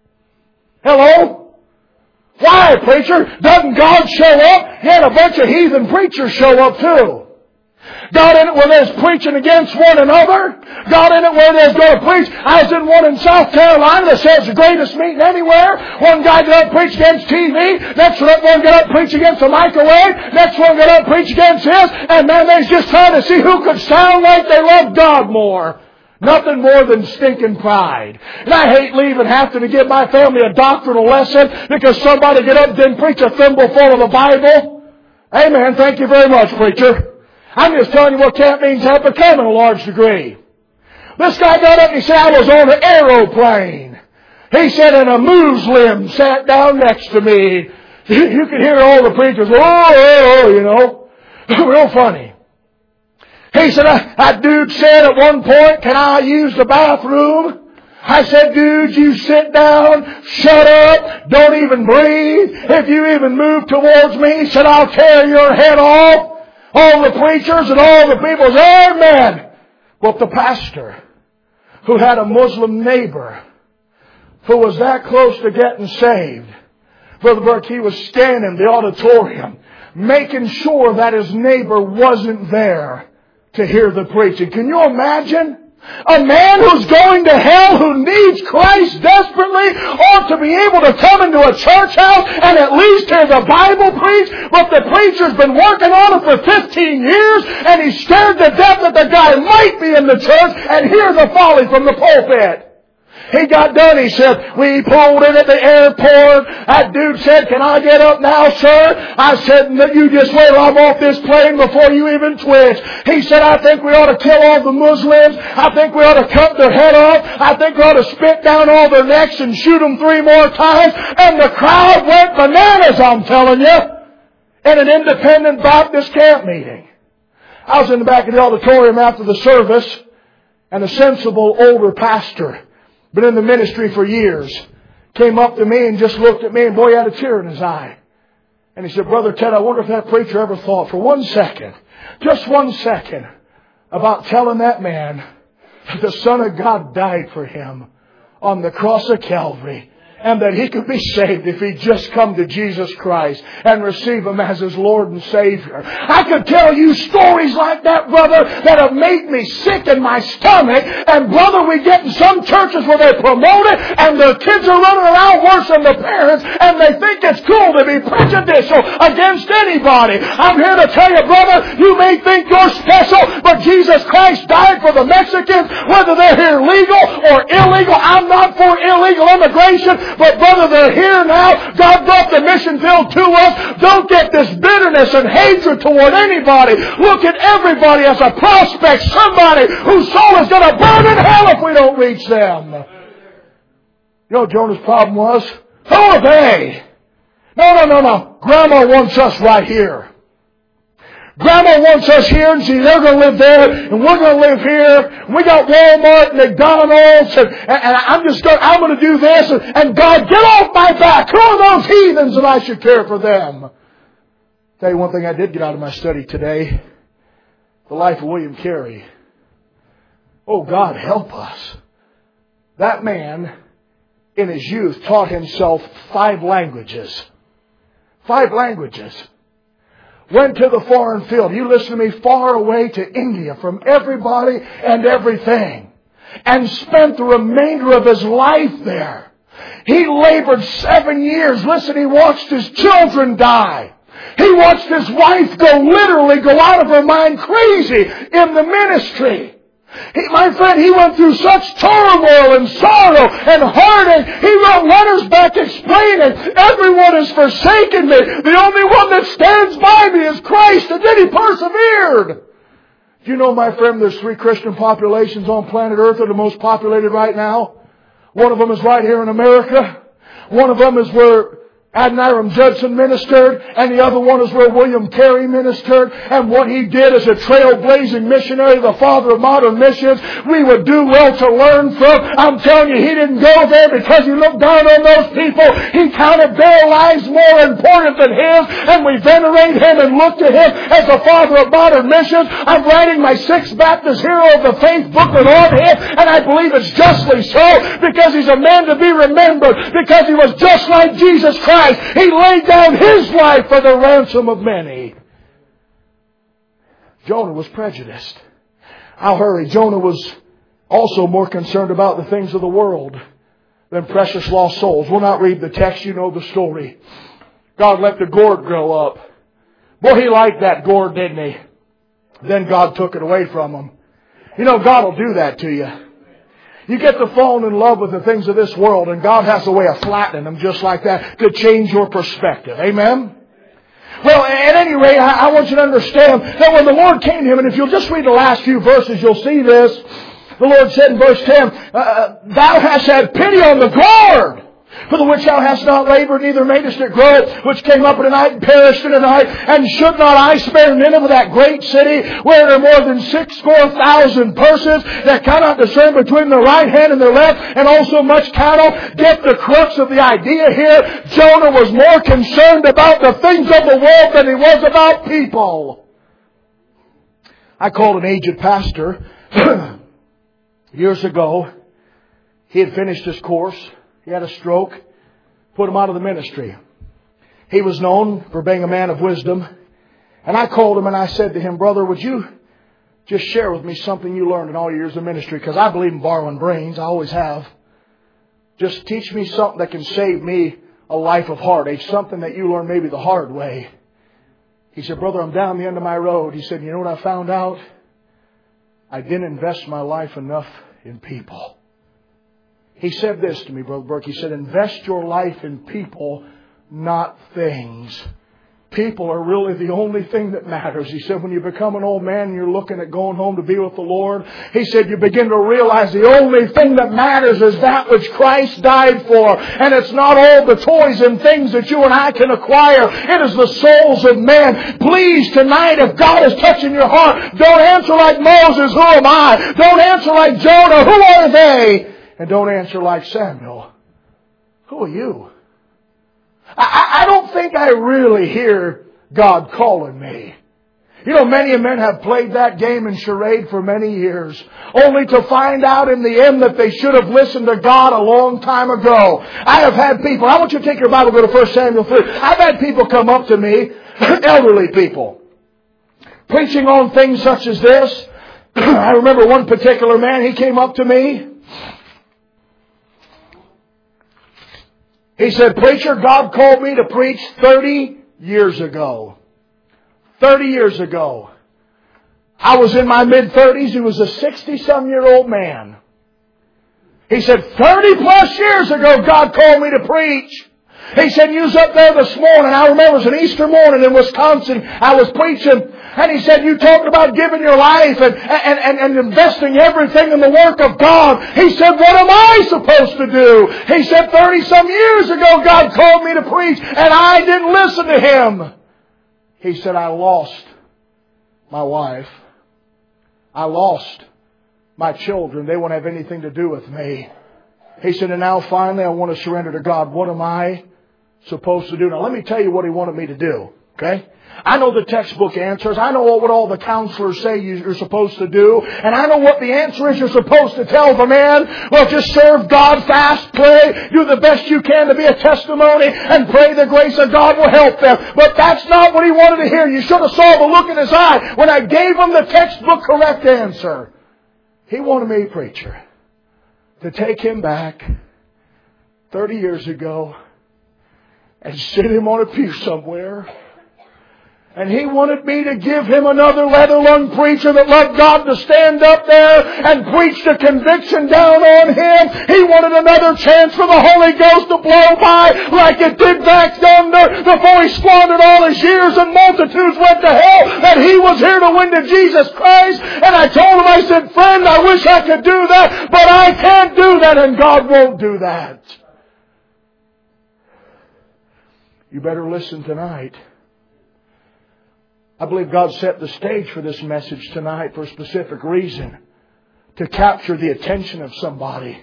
Hello? Why, preacher? Doesn't God show up? He had a bunch of heathen preachers show up too. God in it where there's preaching against one another. God in it where there's going to preach. I was in one in South Carolina that says the greatest meeting anywhere. One guy got up and preached against T V. Next one got up and preached against the microwave. Next one got up and preached against his. And man, they's just trying to see who could sound like they love God more. Nothing more than stinking pride. And I hate leaving having to give my family a doctrinal lesson because somebody get up and didn't preach a thimble full of the Bible. Amen. Thank you very much, preacher. I'm just telling you what camp meetings have become in a large degree. This guy got up and he said, I was on an aeroplane. He said, and a Muslim sat down next to me. You could hear all the preachers, oh, oh, oh, you know. Real funny. He said, that dude said at one point, can I use the bathroom? I said, dude, you sit down, shut up, don't even breathe. If you even move towards me, he said, I'll tear your head off. All the preachers and all the people said, amen. But the pastor, who had a Muslim neighbor, who was that close to getting saved, Brother Burke, he was standing in the auditorium, making sure that his neighbor wasn't there to hear the preaching. Can you imagine? A man who's going to hell, who needs Christ desperately, ought to be able to come into a church house and at least hear the Bible preached. But the preacher's been working on it for fifteen years, and he's scared to death that the guy might be in the church and hear the folly from the pulpit. He got done. He said, we pulled in at the airport. That dude said, can I get up now, sir? I said, no, you just wait till I'm off this plane before you even twitch. He said, I think we ought to kill all the Muslims. I think we ought to cut their head off. I think we ought to spit down all their necks and shoot them three more times. And the crowd went bananas, I'm telling you, in an independent Baptist camp meeting. I was in the back of the auditorium after the service, and a sensible older pastor, been in the ministry for years, came up to me and just looked at me, and boy, he had a tear in his eye. And he said, Brother Ted, I wonder if that preacher ever thought for one second, just one second, about telling that man that the Son of God died for him on the cross of Calvary, and that he could be saved if he'd just come to Jesus Christ and receive Him as his Lord and Savior. I could tell you stories like that, brother, that have made me sick in my stomach. And brother, we get in some churches where they promote it and the kids are running around worse than the parents, and they think it's cool to be prejudicial against anybody. I'm here to tell you, brother, you may think you're special, but Jesus Christ died for the Mexicans, whether they're here legal or illegal. I'm not for illegal immigration, but brother, they're here now. God brought the mission field to us. Don't get this bitterness and hatred toward anybody. Look at everybody as a prospect, somebody whose soul is going to burn in hell if we don't reach them. You know what Jonah's problem was? Who are they? No, no, no, no. Grandma wants us right here. Grandma wants us here, and see, they're going to live there, and we're going to live here. We got Walmart and McDonald's, and, and, and I'm just going, I'm going to do this, and, and God, get off my back. Who are those heathens that I should care for them? Tell you one thing I did get out of my study today. The life of William Carey. Oh, God, help us. That man, in his youth, taught himself five languages. Five languages. Went to the foreign field. You listen to me, far away to India from everybody and everything. And spent the remainder of his life there. He labored seven years. Listen, he watched his children die. He watched his wife go literally go out of her mind crazy in the ministry. He, my friend, he went through such turmoil and sorrow and heartache. He wrote letters back explaining, everyone has forsaken me. The only one that stands by me is Christ. And then he persevered. Do you know, my friend, there's three Christian populations on planet Earth that are the most populated right now? One of them is right here in America. One of them is where Adoniram Judson ministered, and the other one is where William Carey ministered. And what he did as a trailblazing missionary, the father of modern missions, we would do well to learn from. I'm telling you, he didn't go there because he looked down on those people. He counted their lives more important than his, and we venerate him and look to him as the father of modern missions. I'm writing my Sixth Baptist Hero of the Faith booklet on him, and I believe it's justly so, because he's a man to be remembered, because he was just like Jesus Christ. He laid down His life for the ransom of many. Jonah was prejudiced. I'll hurry. Jonah was also more concerned about the things of the world than precious lost souls. We'll not read the text. You know the story. God let the gourd grow up. Boy, He liked that gourd, didn't He? Then God took it away from him. You know, God will do that to you. You get to fall in love with the things of this world, and God has a way of flattening them just like that to change your perspective. Amen? Well, at any rate, I want you to understand that when the Lord came to him, and if you'll just read the last few verses, you'll see this. The Lord said in verse ten, uh, Thou hast had pity on the gourd, for the which thou hast not labored, neither madest it grow, which came up in a night and perished in a night. And should not I spare Nineveh, that great city, where there are more than six score thousand persons that cannot discern between their right hand and their left, and also much cattle? Get the crux of the idea here. Jonah was more concerned about the things of the world than he was about people. I called an aged pastor years ago. He had finished his course. He had a stroke, put him out of the ministry. He was known for being a man of wisdom. And I called him and I said to him, Brother, would you just share with me something you learned in all your years of ministry? Because I believe in borrowing brains. I always have. Just teach me something that can save me a life of heartache. Something that you learned maybe the hard way. He said, Brother, I'm down the end of my road. He said, you know what I found out? I didn't invest my life enough in people. He said this to me, Brother Burke. He said, invest your life in people, not things. People are really the only thing that matters. He said, when you become an old man and you're looking at going home to be with the Lord, he said, you begin to realize the only thing that matters is that which Christ died for. And it's not all the toys and things that you and I can acquire. It is the souls of men. Please, tonight, if God is touching your heart, don't answer like Moses, who am I? Don't answer like Jonah, who are they? And don't answer like Samuel, who are you? I, I don't think I really hear God calling me. You know, many men have played that game and charade for many years, only to find out in the end that they should have listened to God a long time ago. I have had people, I want you to take your Bible, go to First Samuel three. I've had people come up to me, elderly people, preaching on things such as this. I remember one particular man, he came up to me. He said, "Preacher, God called me to preach thirty years ago. thirty years ago. I was in my mid-thirties. He was a sixty-some-year-old man. He said, thirty plus years ago, God called me to preach." He said, "You was up there this morning." I remember it was an Easter morning in Wisconsin. I was preaching. And he said, "You talked about giving your life and, and, and, and investing everything in the work of God." He said, "What am I supposed to do?" He said, thirty some years ago, God called me to preach, and I didn't listen to Him." He said, "I lost my wife. I lost my children. They won't have anything to do with me." He said, "And now finally I want to surrender to God. What am I supposed to do?" Now let me tell you what he wanted me to do. Okay? I know the textbook answers. I know what all the counselors say you're supposed to do. And I know what the answer is. You're supposed to tell the man, well, just serve God, fast, pray, do the best you can to be a testimony, and pray the grace of God will help them. But that's not what he wanted to hear. You should have saw the look in his eye when I gave him the textbook correct answer. He wanted me, preacher, to take him back thirty years ago and sit him on a pew somewhere. And he wanted me to give him another leather-lung preacher that loved God to stand up there and preach the conviction down on him. He wanted another chance for the Holy Ghost to blow by like it did back yonder before he squandered all his years and multitudes went to hell. And he was here to win to Jesus Christ. And I told him, I said, "Friend, I wish I could do that, but I can't do that, and God won't do that." You better listen tonight. I believe God set the stage for this message tonight for a specific reason. To capture the attention of somebody.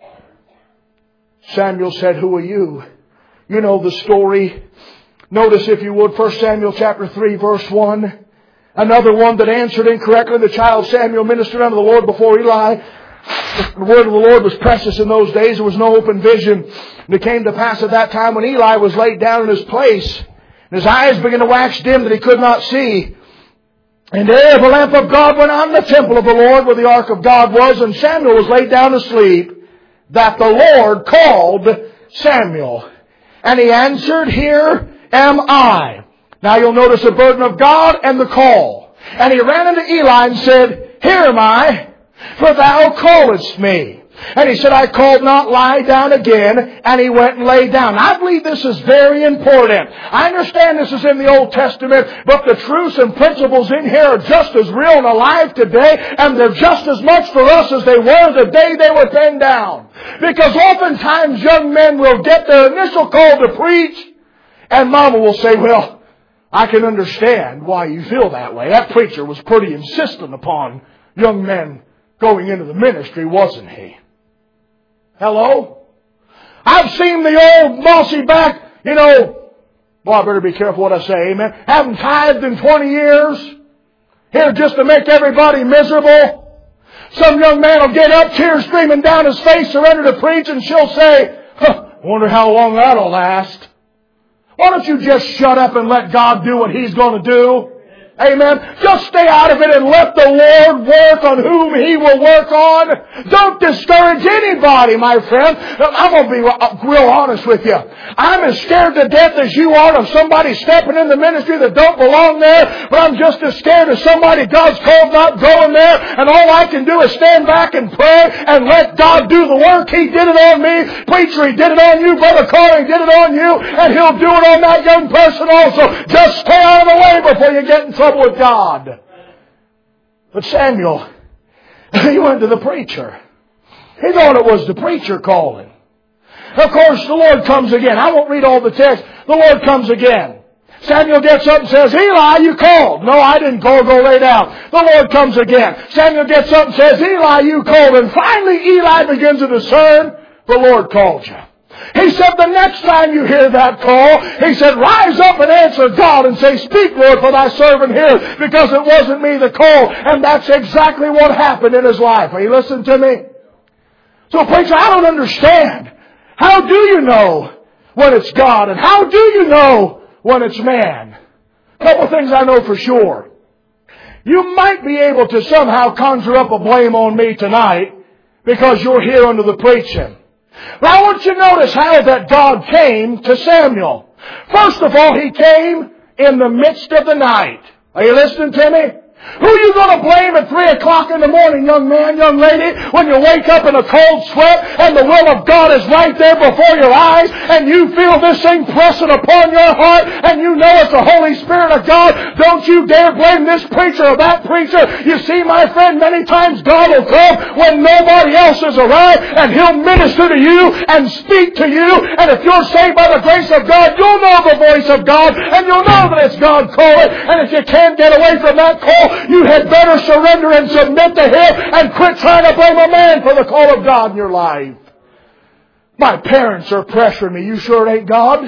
Samuel said, "Who are you?" You know the story. Notice, if you would, First Samuel chapter three, verse one. Another one that answered incorrectly. The child Samuel ministered unto the Lord before Eli. The word of the Lord was precious in those days. There was no open vision. And it came to pass at that time when Eli was laid down in his place, his eyes began to wax dim that he could not see. And there the lamp of God went out in the temple of the Lord where the ark of God was, and Samuel was laid down to sleep, that the Lord called Samuel. And he answered, "Here am I." Now you'll notice the burden of God and the call. And he ran unto Eli and said, "Here am I, for thou callest me." And he said, "I called not, lie down again." And he went and lay down. I believe this is very important. I understand this is in the Old Testament, but the truths and principles in here are just as real and alive today, and they're just as much for us as they were the day they were penned down. Because oftentimes young men will get their initial call to preach, and mama will say, "Well, I can understand why you feel that way. That preacher was pretty insistent upon young men going into the ministry, wasn't he?" Hello? I've seen the old mossy back, you know, boy, I better be careful what I say, amen. Haven't tithed in twenty years. Here just to make everybody miserable. Some young man will get up, tears streaming down his face, surrender to preach, and she'll say, huh, "Wonder how long that'll last." Why don't you just shut up and let God do what He's going to do? Amen. Just stay out of it and let the Lord work on whom He will work on. Don't discourage anybody, my friend. I'm going to be real honest with you. I'm as scared to death as you are of somebody stepping in the ministry that don't belong there. But I'm just as scared of somebody God's called not going there. And all I can do is stand back and pray and let God do the work. He did it on me. Preacher, He did it on you. Brother Carl, He did it on you. And He'll do it on that young person also. Just stay out of the way before you get in trouble with God. But Samuel, he went to the preacher. He thought it was the preacher calling. Of course, the Lord comes again. I won't read all the text. The Lord comes again. Samuel gets up and says, "Eli, you called." "No, I didn't call. Go lay down." The Lord comes again. Samuel gets up and says, "Eli, you called." And finally Eli begins to discern, the Lord called you. He said, the next time you hear that call, He said, rise up and answer God and say, speak, Lord, for thy servant here, because it wasn't me that called. And that's exactly what happened in his life. Are you listening to me? So, preacher, I don't understand. How do you know when it's God? And how do you know when it's man? A couple of things I know for sure. You might be able to somehow conjure up a blame on me tonight because you're here under the preaching. But I want you to notice how that God came to Samuel. First of all, He came in the midst of the night. Are you listening to me? Who are you going to blame at three o'clock in the morning, young man, young lady, when you wake up in a cold sweat and the will of God is right there before your eyes and you feel this thing pressing upon your heart and you know it's the Holy Spirit of God? Don't you dare blame this preacher or that preacher. You see, my friend, many times God will come when nobody else is around and He'll minister to you and speak to you. And if you're saved by the grace of God, you'll know the voice of God and you'll know that it's God calling. And if you can't get away from that call, you had better surrender and submit to Him and quit trying to blame a man for the call of God in your life. My parents are pressuring me. You sure it ain't God?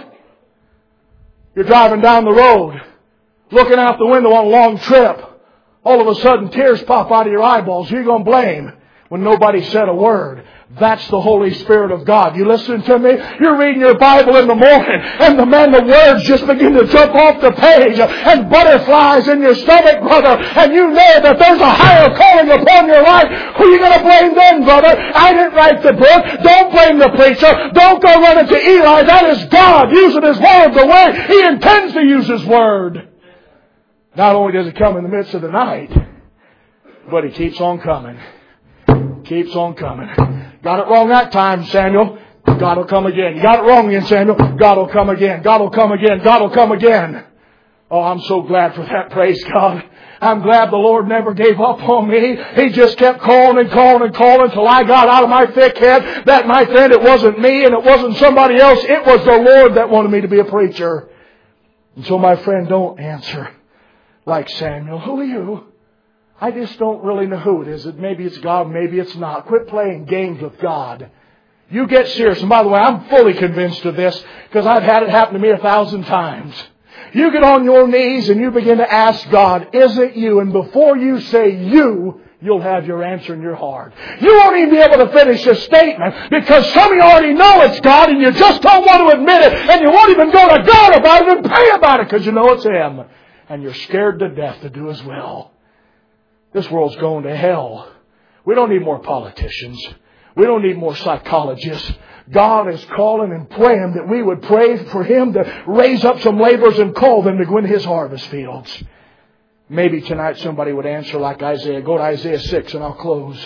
You're driving down the road, looking out the window on a long trip. All of a sudden, tears pop out of your eyeballs. Who are you going to blame when nobody said a word? That's the Holy Spirit of God. You listen to me? You're reading your Bible in the morning and the man, the words just begin to jump off the page and butterflies in your stomach, brother. And you know that there's a higher calling upon your life. Who are you going to blame then, brother? I didn't write the book. Don't blame the preacher. Don't go running to Eli. That is God using His Word the way He intends to use His Word. Not only does it come in the midst of the night, but He keeps on coming. Keeps on coming. Got it wrong that time, Samuel. God will come again. You got it wrong again, Samuel. God will come again. God will come again. God will come again. Oh, I'm so glad for that. Praise God. I'm glad the Lord never gave up on me. He just kept calling and calling and calling until I got out of my thick head that, my friend, it wasn't me and it wasn't somebody else. It was the Lord that wanted me to be a preacher. And so, my friend, don't answer like Samuel. Who are you? I just don't really know who it is. Maybe it's God, maybe it's not. Quit playing games with God. You get serious. And by the way, I'm fully convinced of this because I've had it happen to me a thousand times. You get on your knees and you begin to ask God, is it you? And before you say you, you'll have your answer in your heart. You won't even be able to finish a statement because some of you already know it's God and you just don't want to admit it. And you won't even go to God about it and pray about it because you know it's Him. And you're scared to death to do His will. This world's going to hell. We don't need more politicians. We don't need more psychologists. God is calling and praying that we would pray for Him to raise up some laborers and call them to go into His harvest fields. Maybe tonight somebody would answer like Isaiah. Go to Isaiah six and I'll close.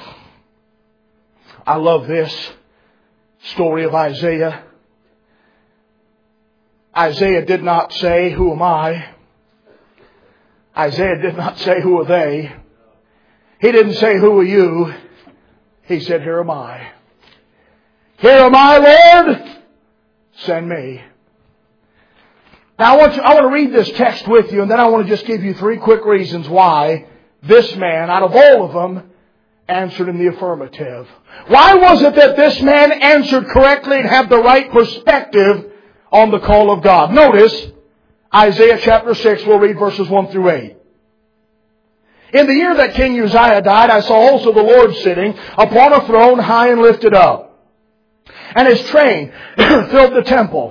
I love this story of Isaiah. Isaiah did not say, who am I? Isaiah did not say, who are they? He didn't say, who are you? He said, here am I. Here am I, Lord. Send me. Now I want you, I want to read this text with you and then I want to just give you three quick reasons why this man, out of all of them, answered in the affirmative. Why was it that this man answered correctly and had the right perspective on the call of God? Notice, Isaiah chapter six, we'll read verses one through eight. In the year that King Uzziah died, I saw also the Lord sitting upon a throne high and lifted up. And His train filled the temple.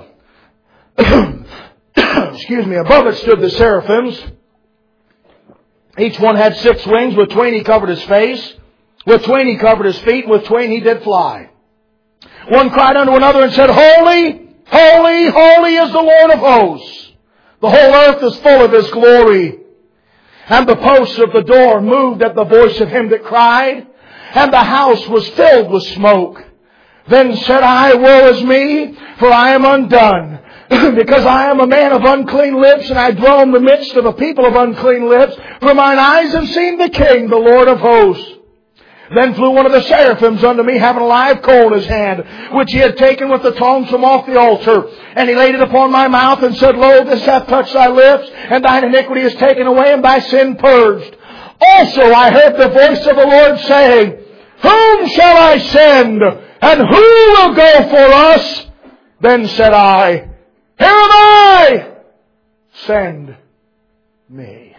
Excuse me. Above it stood the seraphims. Each one had six wings. With twain He covered His face. With twain He covered His feet. And with twain He did fly. One cried unto another and said, Holy, holy, holy is the Lord of hosts. The whole earth is full of His glory. And the posts of the door moved at the voice of him that cried, and the house was filled with smoke. Then said I, woe is me, for I am undone, because I am a man of unclean lips, and I dwell in the midst of a people of unclean lips, for mine eyes have seen the King, the Lord of hosts. Then flew one of the seraphims unto me, having a live coal in his hand, which he had taken with the tongs from off the altar. And he laid it upon my mouth, and said, Lo, this hath touched thy lips, and thine iniquity is taken away, and thy sin purged. Also I heard the voice of the Lord saying, Whom shall I send? And who will go for us? Then said I, Here am I! Send me.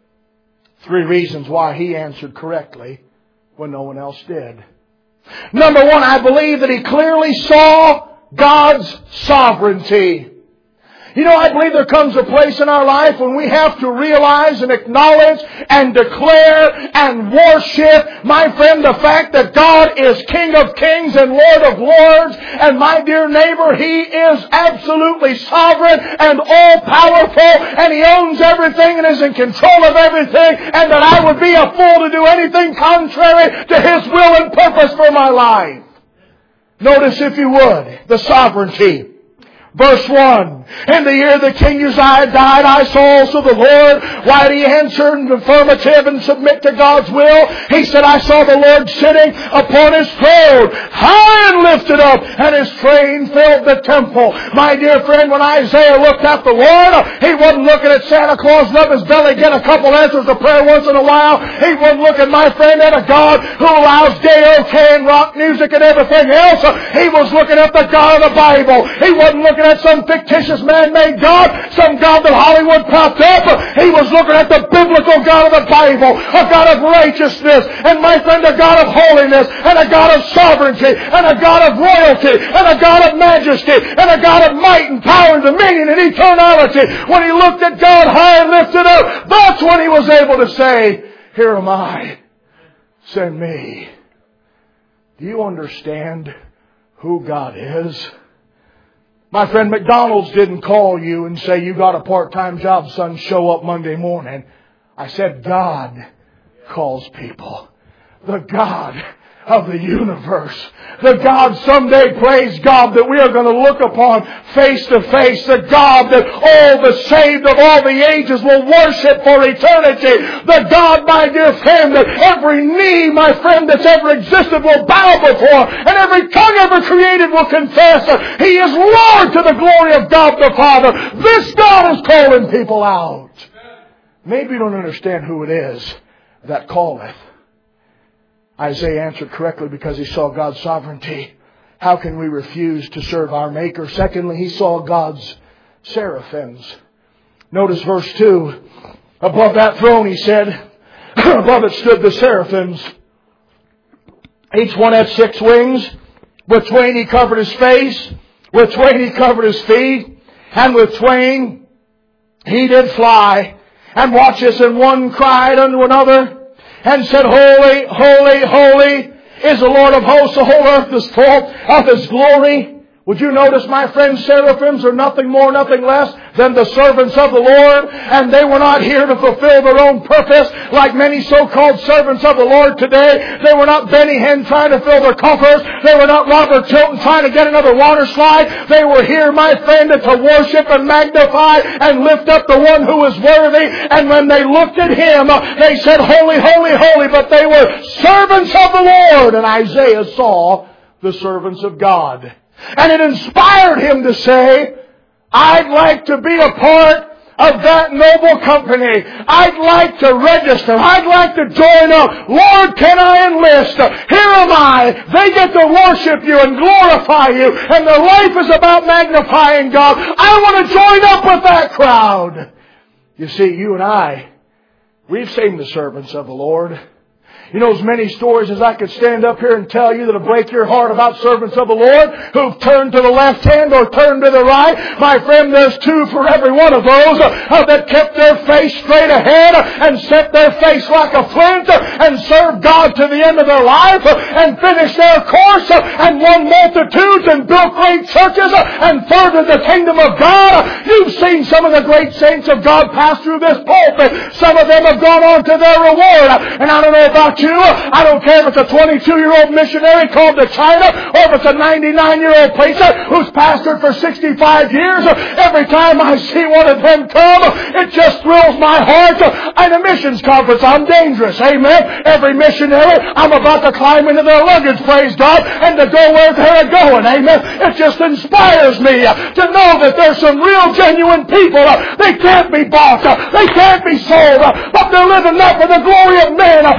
Three reasons why he answered correctly when no one else did. Number one, I believe that he clearly saw God's sovereignty. You know, I believe there comes a place in our life when we have to realize and acknowledge and declare and worship, my friend, the fact that God is King of Kings and Lord of Lords. And my dear neighbor, He is absolutely sovereign and all-powerful, and He owns everything and is in control of everything, and that I would be a fool to do anything contrary to His will and purpose for my life. Notice, if you would, the sovereignty. Verse one, in the year that King Uzziah died, I saw also the Lord. Why did he answer in the affirmative and submit to God's will? He said, I saw the Lord sitting upon His throne, high and lifted up, and His train filled the temple. My dear friend, when Isaiah looked at the Lord, he wasn't looking at Santa Claus rub his belly, get a couple answers to prayer once in a while. He wasn't looking, my friend, at a God who allows Day-O-K and rock music and everything else. He was looking at the God of the Bible. He wasn't looking at some fictitious man-made God, some God that Hollywood propped up. He was looking at the biblical God of the Bible, a God of righteousness, and my friend, a God of holiness, and a God of sovereignty, and a God of royalty, and a God of majesty, and a God of might and power and dominion and eternality. When he looked at God high and lifted up, that's when he was able to say, Here am I, send me. Do you understand who God is? My friend, McDonald's didn't call you and say, You got a part-time job, son, show up Monday morning. I said, God calls people. The God of the universe. The God someday, praise God, that we are going to look upon face to face. The God that all the saved of all the ages will worship for eternity. The God, my dear friend, that every knee, my friend, that's ever existed will bow before, and every tongue ever created will confess that He is Lord to the glory of God the Father. This God is calling people out. Maybe you don't understand who it is that calleth. Isaiah answered correctly because he saw God's sovereignty. How can we refuse to serve our Maker? Secondly, he saw God's seraphims. Notice verse two. Above that throne, he said, above it stood the seraphims. Each one had six wings. With twain he covered his face. With twain he covered his feet. And with twain he did fly. And watch this, and one cried unto another, and said, Holy, holy, holy is the Lord of hosts. The whole earth is full of His glory. Would you notice, my friends, seraphims are nothing more, nothing less than the servants of the Lord. And they were not here to fulfill their own purpose like many so-called servants of the Lord today. They were not Benny Hinn trying to fill their coffers. They were not Robert Tilton trying to get another water slide. They were here, my friend, to worship and magnify and lift up the one who is worthy. And when they looked at Him, they said, Holy, holy, holy. But they were servants of the Lord. And Isaiah saw the servants of God. And it inspired him to say, I'd like to be a part of that noble company. I'd like to register. I'd like to join up. Lord, can I enlist? Here am I. They get to worship You and glorify You. And their life is about magnifying God. I want to join up with that crowd. You see, you and I, we've seen the servants of the Lord. You know, as many stories as I could stand up here and tell you that'll break your heart about servants of the Lord who've turned to the left hand or turned to the right. My friend, there's two for every one of those uh, that kept their face straight ahead and set their face like a flint uh, and served God to the end of their life uh, and finished their course uh, and won multitudes and built great churches uh, and furthered the kingdom of God. Uh, you've seen some of the great saints of God pass through this pulpit. Some of them have gone on to their reward. Uh, and I don't know about you. I don't care if it's a twenty-two-year-old missionary called to China or if it's a ninety-nine-year-old preacher who's pastored for sixty-five years. Every time I see one of them come, it just thrills my heart. At a missions conference, I'm dangerous. Amen. Every missionary, I'm about to climb into their luggage, praise God, and to go where they're going. Amen. It just inspires me to know that there's some real genuine people. They can't be bought. They can't be sold. But they're living not for the glory of men, but for the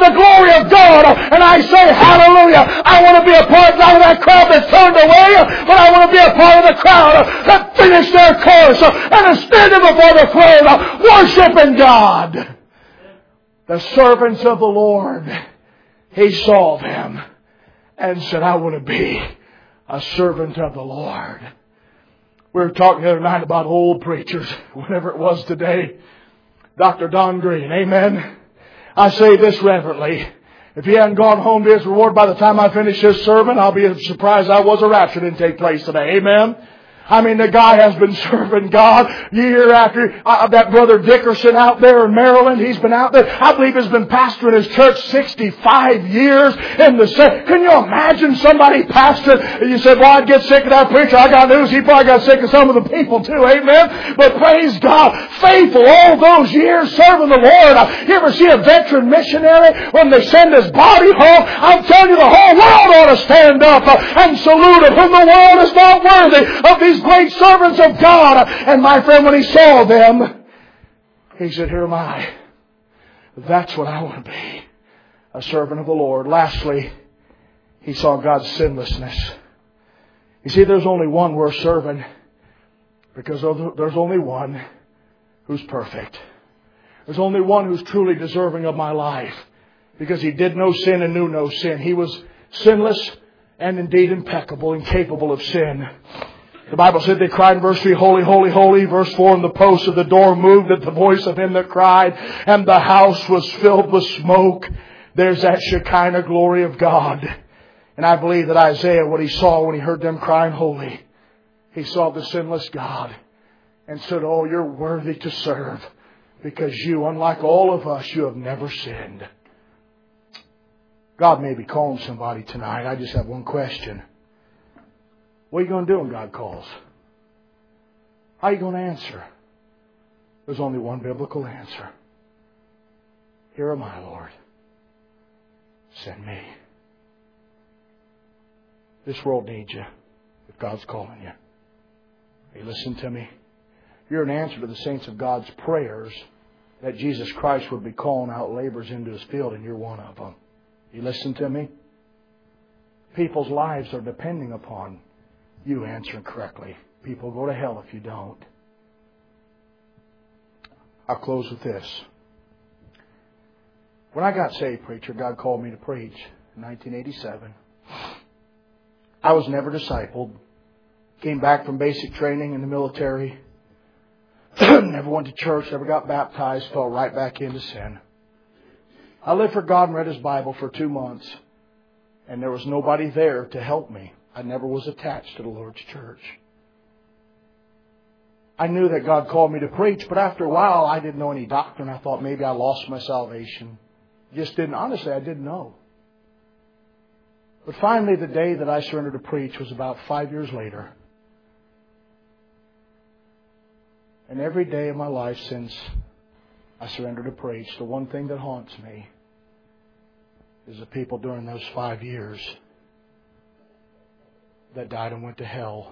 the glory of God. And I say, hallelujah. I want to be a part not of that crowd that turned away, but I want to be a part of the crowd that finished their course and is standing before the throne, worshiping God. The servants of the Lord, He saw them and said, I want to be a servant of the Lord. We were talking the other night about old preachers, whenever it was today. Doctor Don Green, amen. I say this reverently. If he hadn't gone home to his reward by the time I finish his sermon, I'll be as surprised I was a rapture didn't take place today. Amen. I mean, the guy has been serving God year after. Uh, that brother Dickerson out there in Maryland, he's been out there. I believe he's been pastoring his church sixty-five years in the same. Can you imagine somebody pastoring? And you said, well, I'd get sick of that preacher. I got news. He probably got sick of some of the people too. Amen. But praise God, faithful all those years serving the Lord. Uh, you ever see a veteran missionary when they send his body home? I'm telling you, the whole world ought to stand up uh, and salute him. When the world is not worthy of these great servants of God. And my friend, when he saw them, he said, here am I. That's what I want to be. A servant of the Lord. Lastly, he saw God's sinlessness. You see, there's only one we're serving because there's only one who's perfect. There's only one who's truly deserving of my life because He did no sin and knew no sin. He was sinless and indeed impeccable and capable of sin. The Bible said they cried in verse three, holy, holy, holy. Verse four, and the posts of the door moved at the voice of him that cried, and the house was filled with smoke. There's that Shekinah glory of God. And I believe that Isaiah, what he saw when he heard them crying holy, he saw the sinless God and said, oh, you're worthy to serve because you, unlike all of us, you have never sinned. God may be calling somebody tonight. I just have one question. What are you going to do when God calls? How are you going to answer? There's only one biblical answer. Here am I, Lord. Send me. This world needs you if God's calling you. Hey, listen to me. You're an answer to the saints of God's prayers that Jesus Christ would be calling out laborers into His field, and you're one of them. You listen to me? People's lives are depending upon you answering correctly. People go to hell if you don't. I'll close with this. When I got saved, preacher, God called me to preach in nineteen eighty-seven. I was never discipled. Came back from basic training in the military. Never went to church, never got baptized, fell right back into sin. I lived for God and read His Bible for two months. And there was nobody there to help me. I never was attached to the Lord's church. I knew that God called me to preach, but after a while I didn't know any doctrine. I thought maybe I lost my salvation. Just didn't, honestly, I didn't know. But finally the day that I surrendered to preach was about five years later. And every day of my life since I surrendered to preach, the one thing that haunts me is the people during those five years that died and went to hell.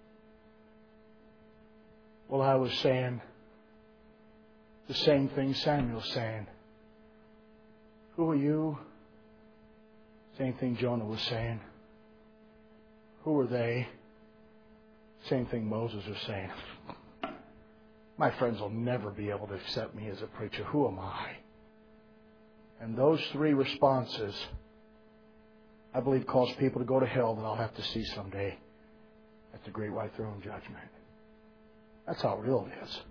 Well, I was saying the same thing Samuel's saying. Who are you? Same thing Jonah was saying. Who are they? Same thing Moses was saying. My friends will never be able to accept me as a preacher. Who am I? And those three responses, I believe, cause people to go to hell that I'll have to see someday at the great white throne judgment. That's how real it is.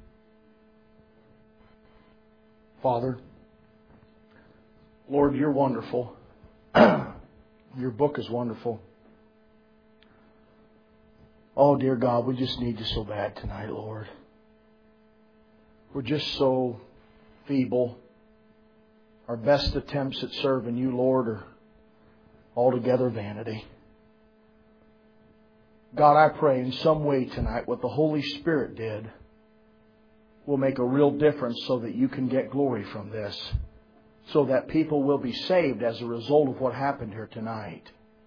Father, Lord, you're wonderful. Your book is wonderful. Oh, dear God, we just need you so bad tonight, Lord. We're just so feeble. Our best attempts at serving you, Lord, are altogether vanity. God, I pray in some way tonight what the Holy Spirit did will make a real difference so that you can get glory from this. So that people will be saved as a result of what happened here tonight.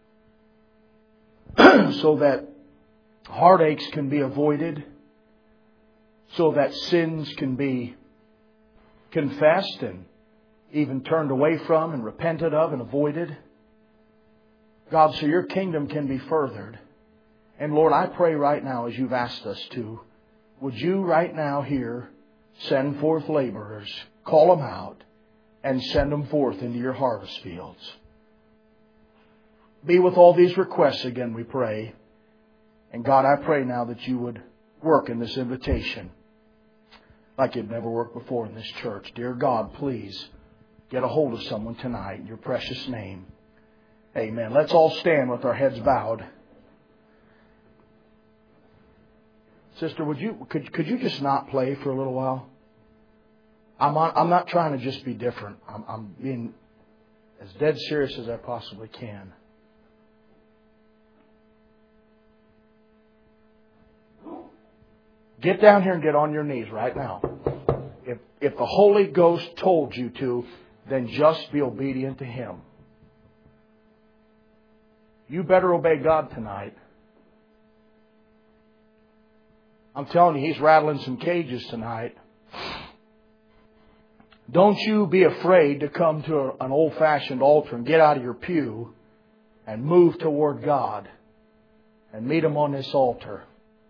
So that heartaches can be avoided. So that sins can be confessed and even turned away from and repented of and avoided. God, so your kingdom can be furthered. And Lord, I pray right now as you've asked us to, would you right now here send forth laborers, call them out, and send them forth into your harvest fields. Be with all these requests again, we pray. And God, I pray now that you would work in this invitation like you've never worked before in this church. Dear God, please get a hold of someone tonight in your precious name. Amen. Let's all stand with our heads bowed. Sister, would you could could you just not play for a little while? I'm on, I'm not trying to just be different. I'm, I'm being as dead serious as I possibly can. Get down here and get on your knees right now. If if the Holy Ghost told you to, then just be obedient to Him. You better obey God tonight. I'm telling you, He's rattling some cages tonight. Don't you be afraid to come to a, an old-fashioned altar and get out of your pew and move toward God and meet Him on this altar.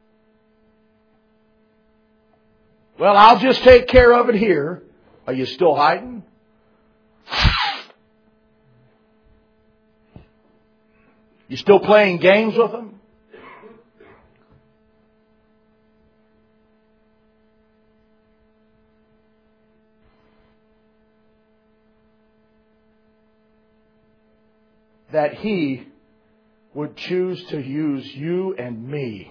Well, I'll just take care of it here. Are you still hiding? You still playing games with Him? That He would choose to use you and me.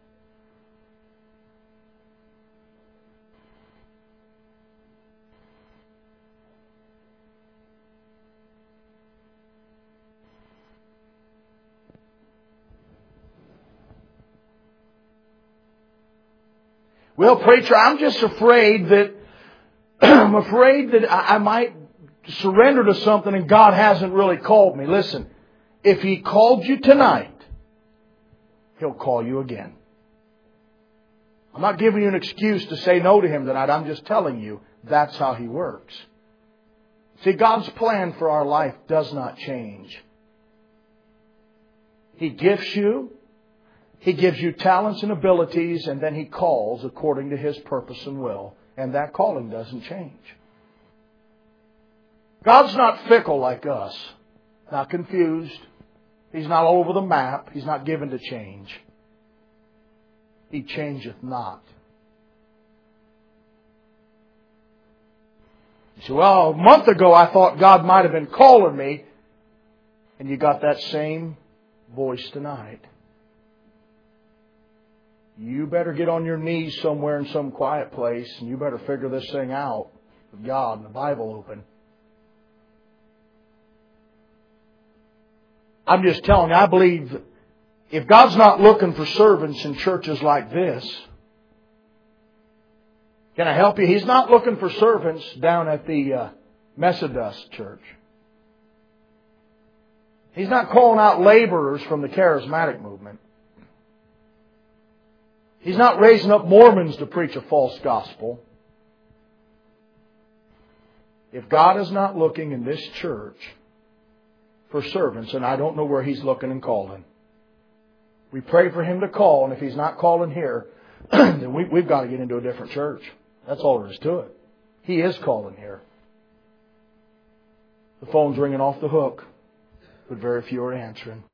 Well, preacher, I'm just afraid that I'm afraid that I might surrender to something and God hasn't really called me. Listen, if He called you tonight, He'll call you again. I'm not giving you an excuse to say no to Him tonight. I'm just telling you that's how He works. See, God's plan for our life does not change. He gifts you. He gives you talents and abilities, and then He calls according to His purpose and will. And that calling doesn't change. God's not fickle like us. Not confused. He's not all over the map. He's not given to change. He changeth not. You say, well, a month ago I thought God might have been calling me. And you got that same voice tonight. You better get on your knees somewhere in some quiet place and you better figure this thing out with God and the Bible open. I'm just telling you, I believe if God's not looking for servants in churches like this, can I help you? He's not looking for servants down at the uh, Methodist church. He's not calling out laborers from the charismatic movement. He's not raising up Mormons to preach a false gospel. If God is not looking in this church for servants, and I don't know where He's looking and calling, we pray for Him to call, and if He's not calling here, then we, we've got to get into a different church. That's all there is to it. He is calling here. The phone's ringing off the hook, but very few are answering.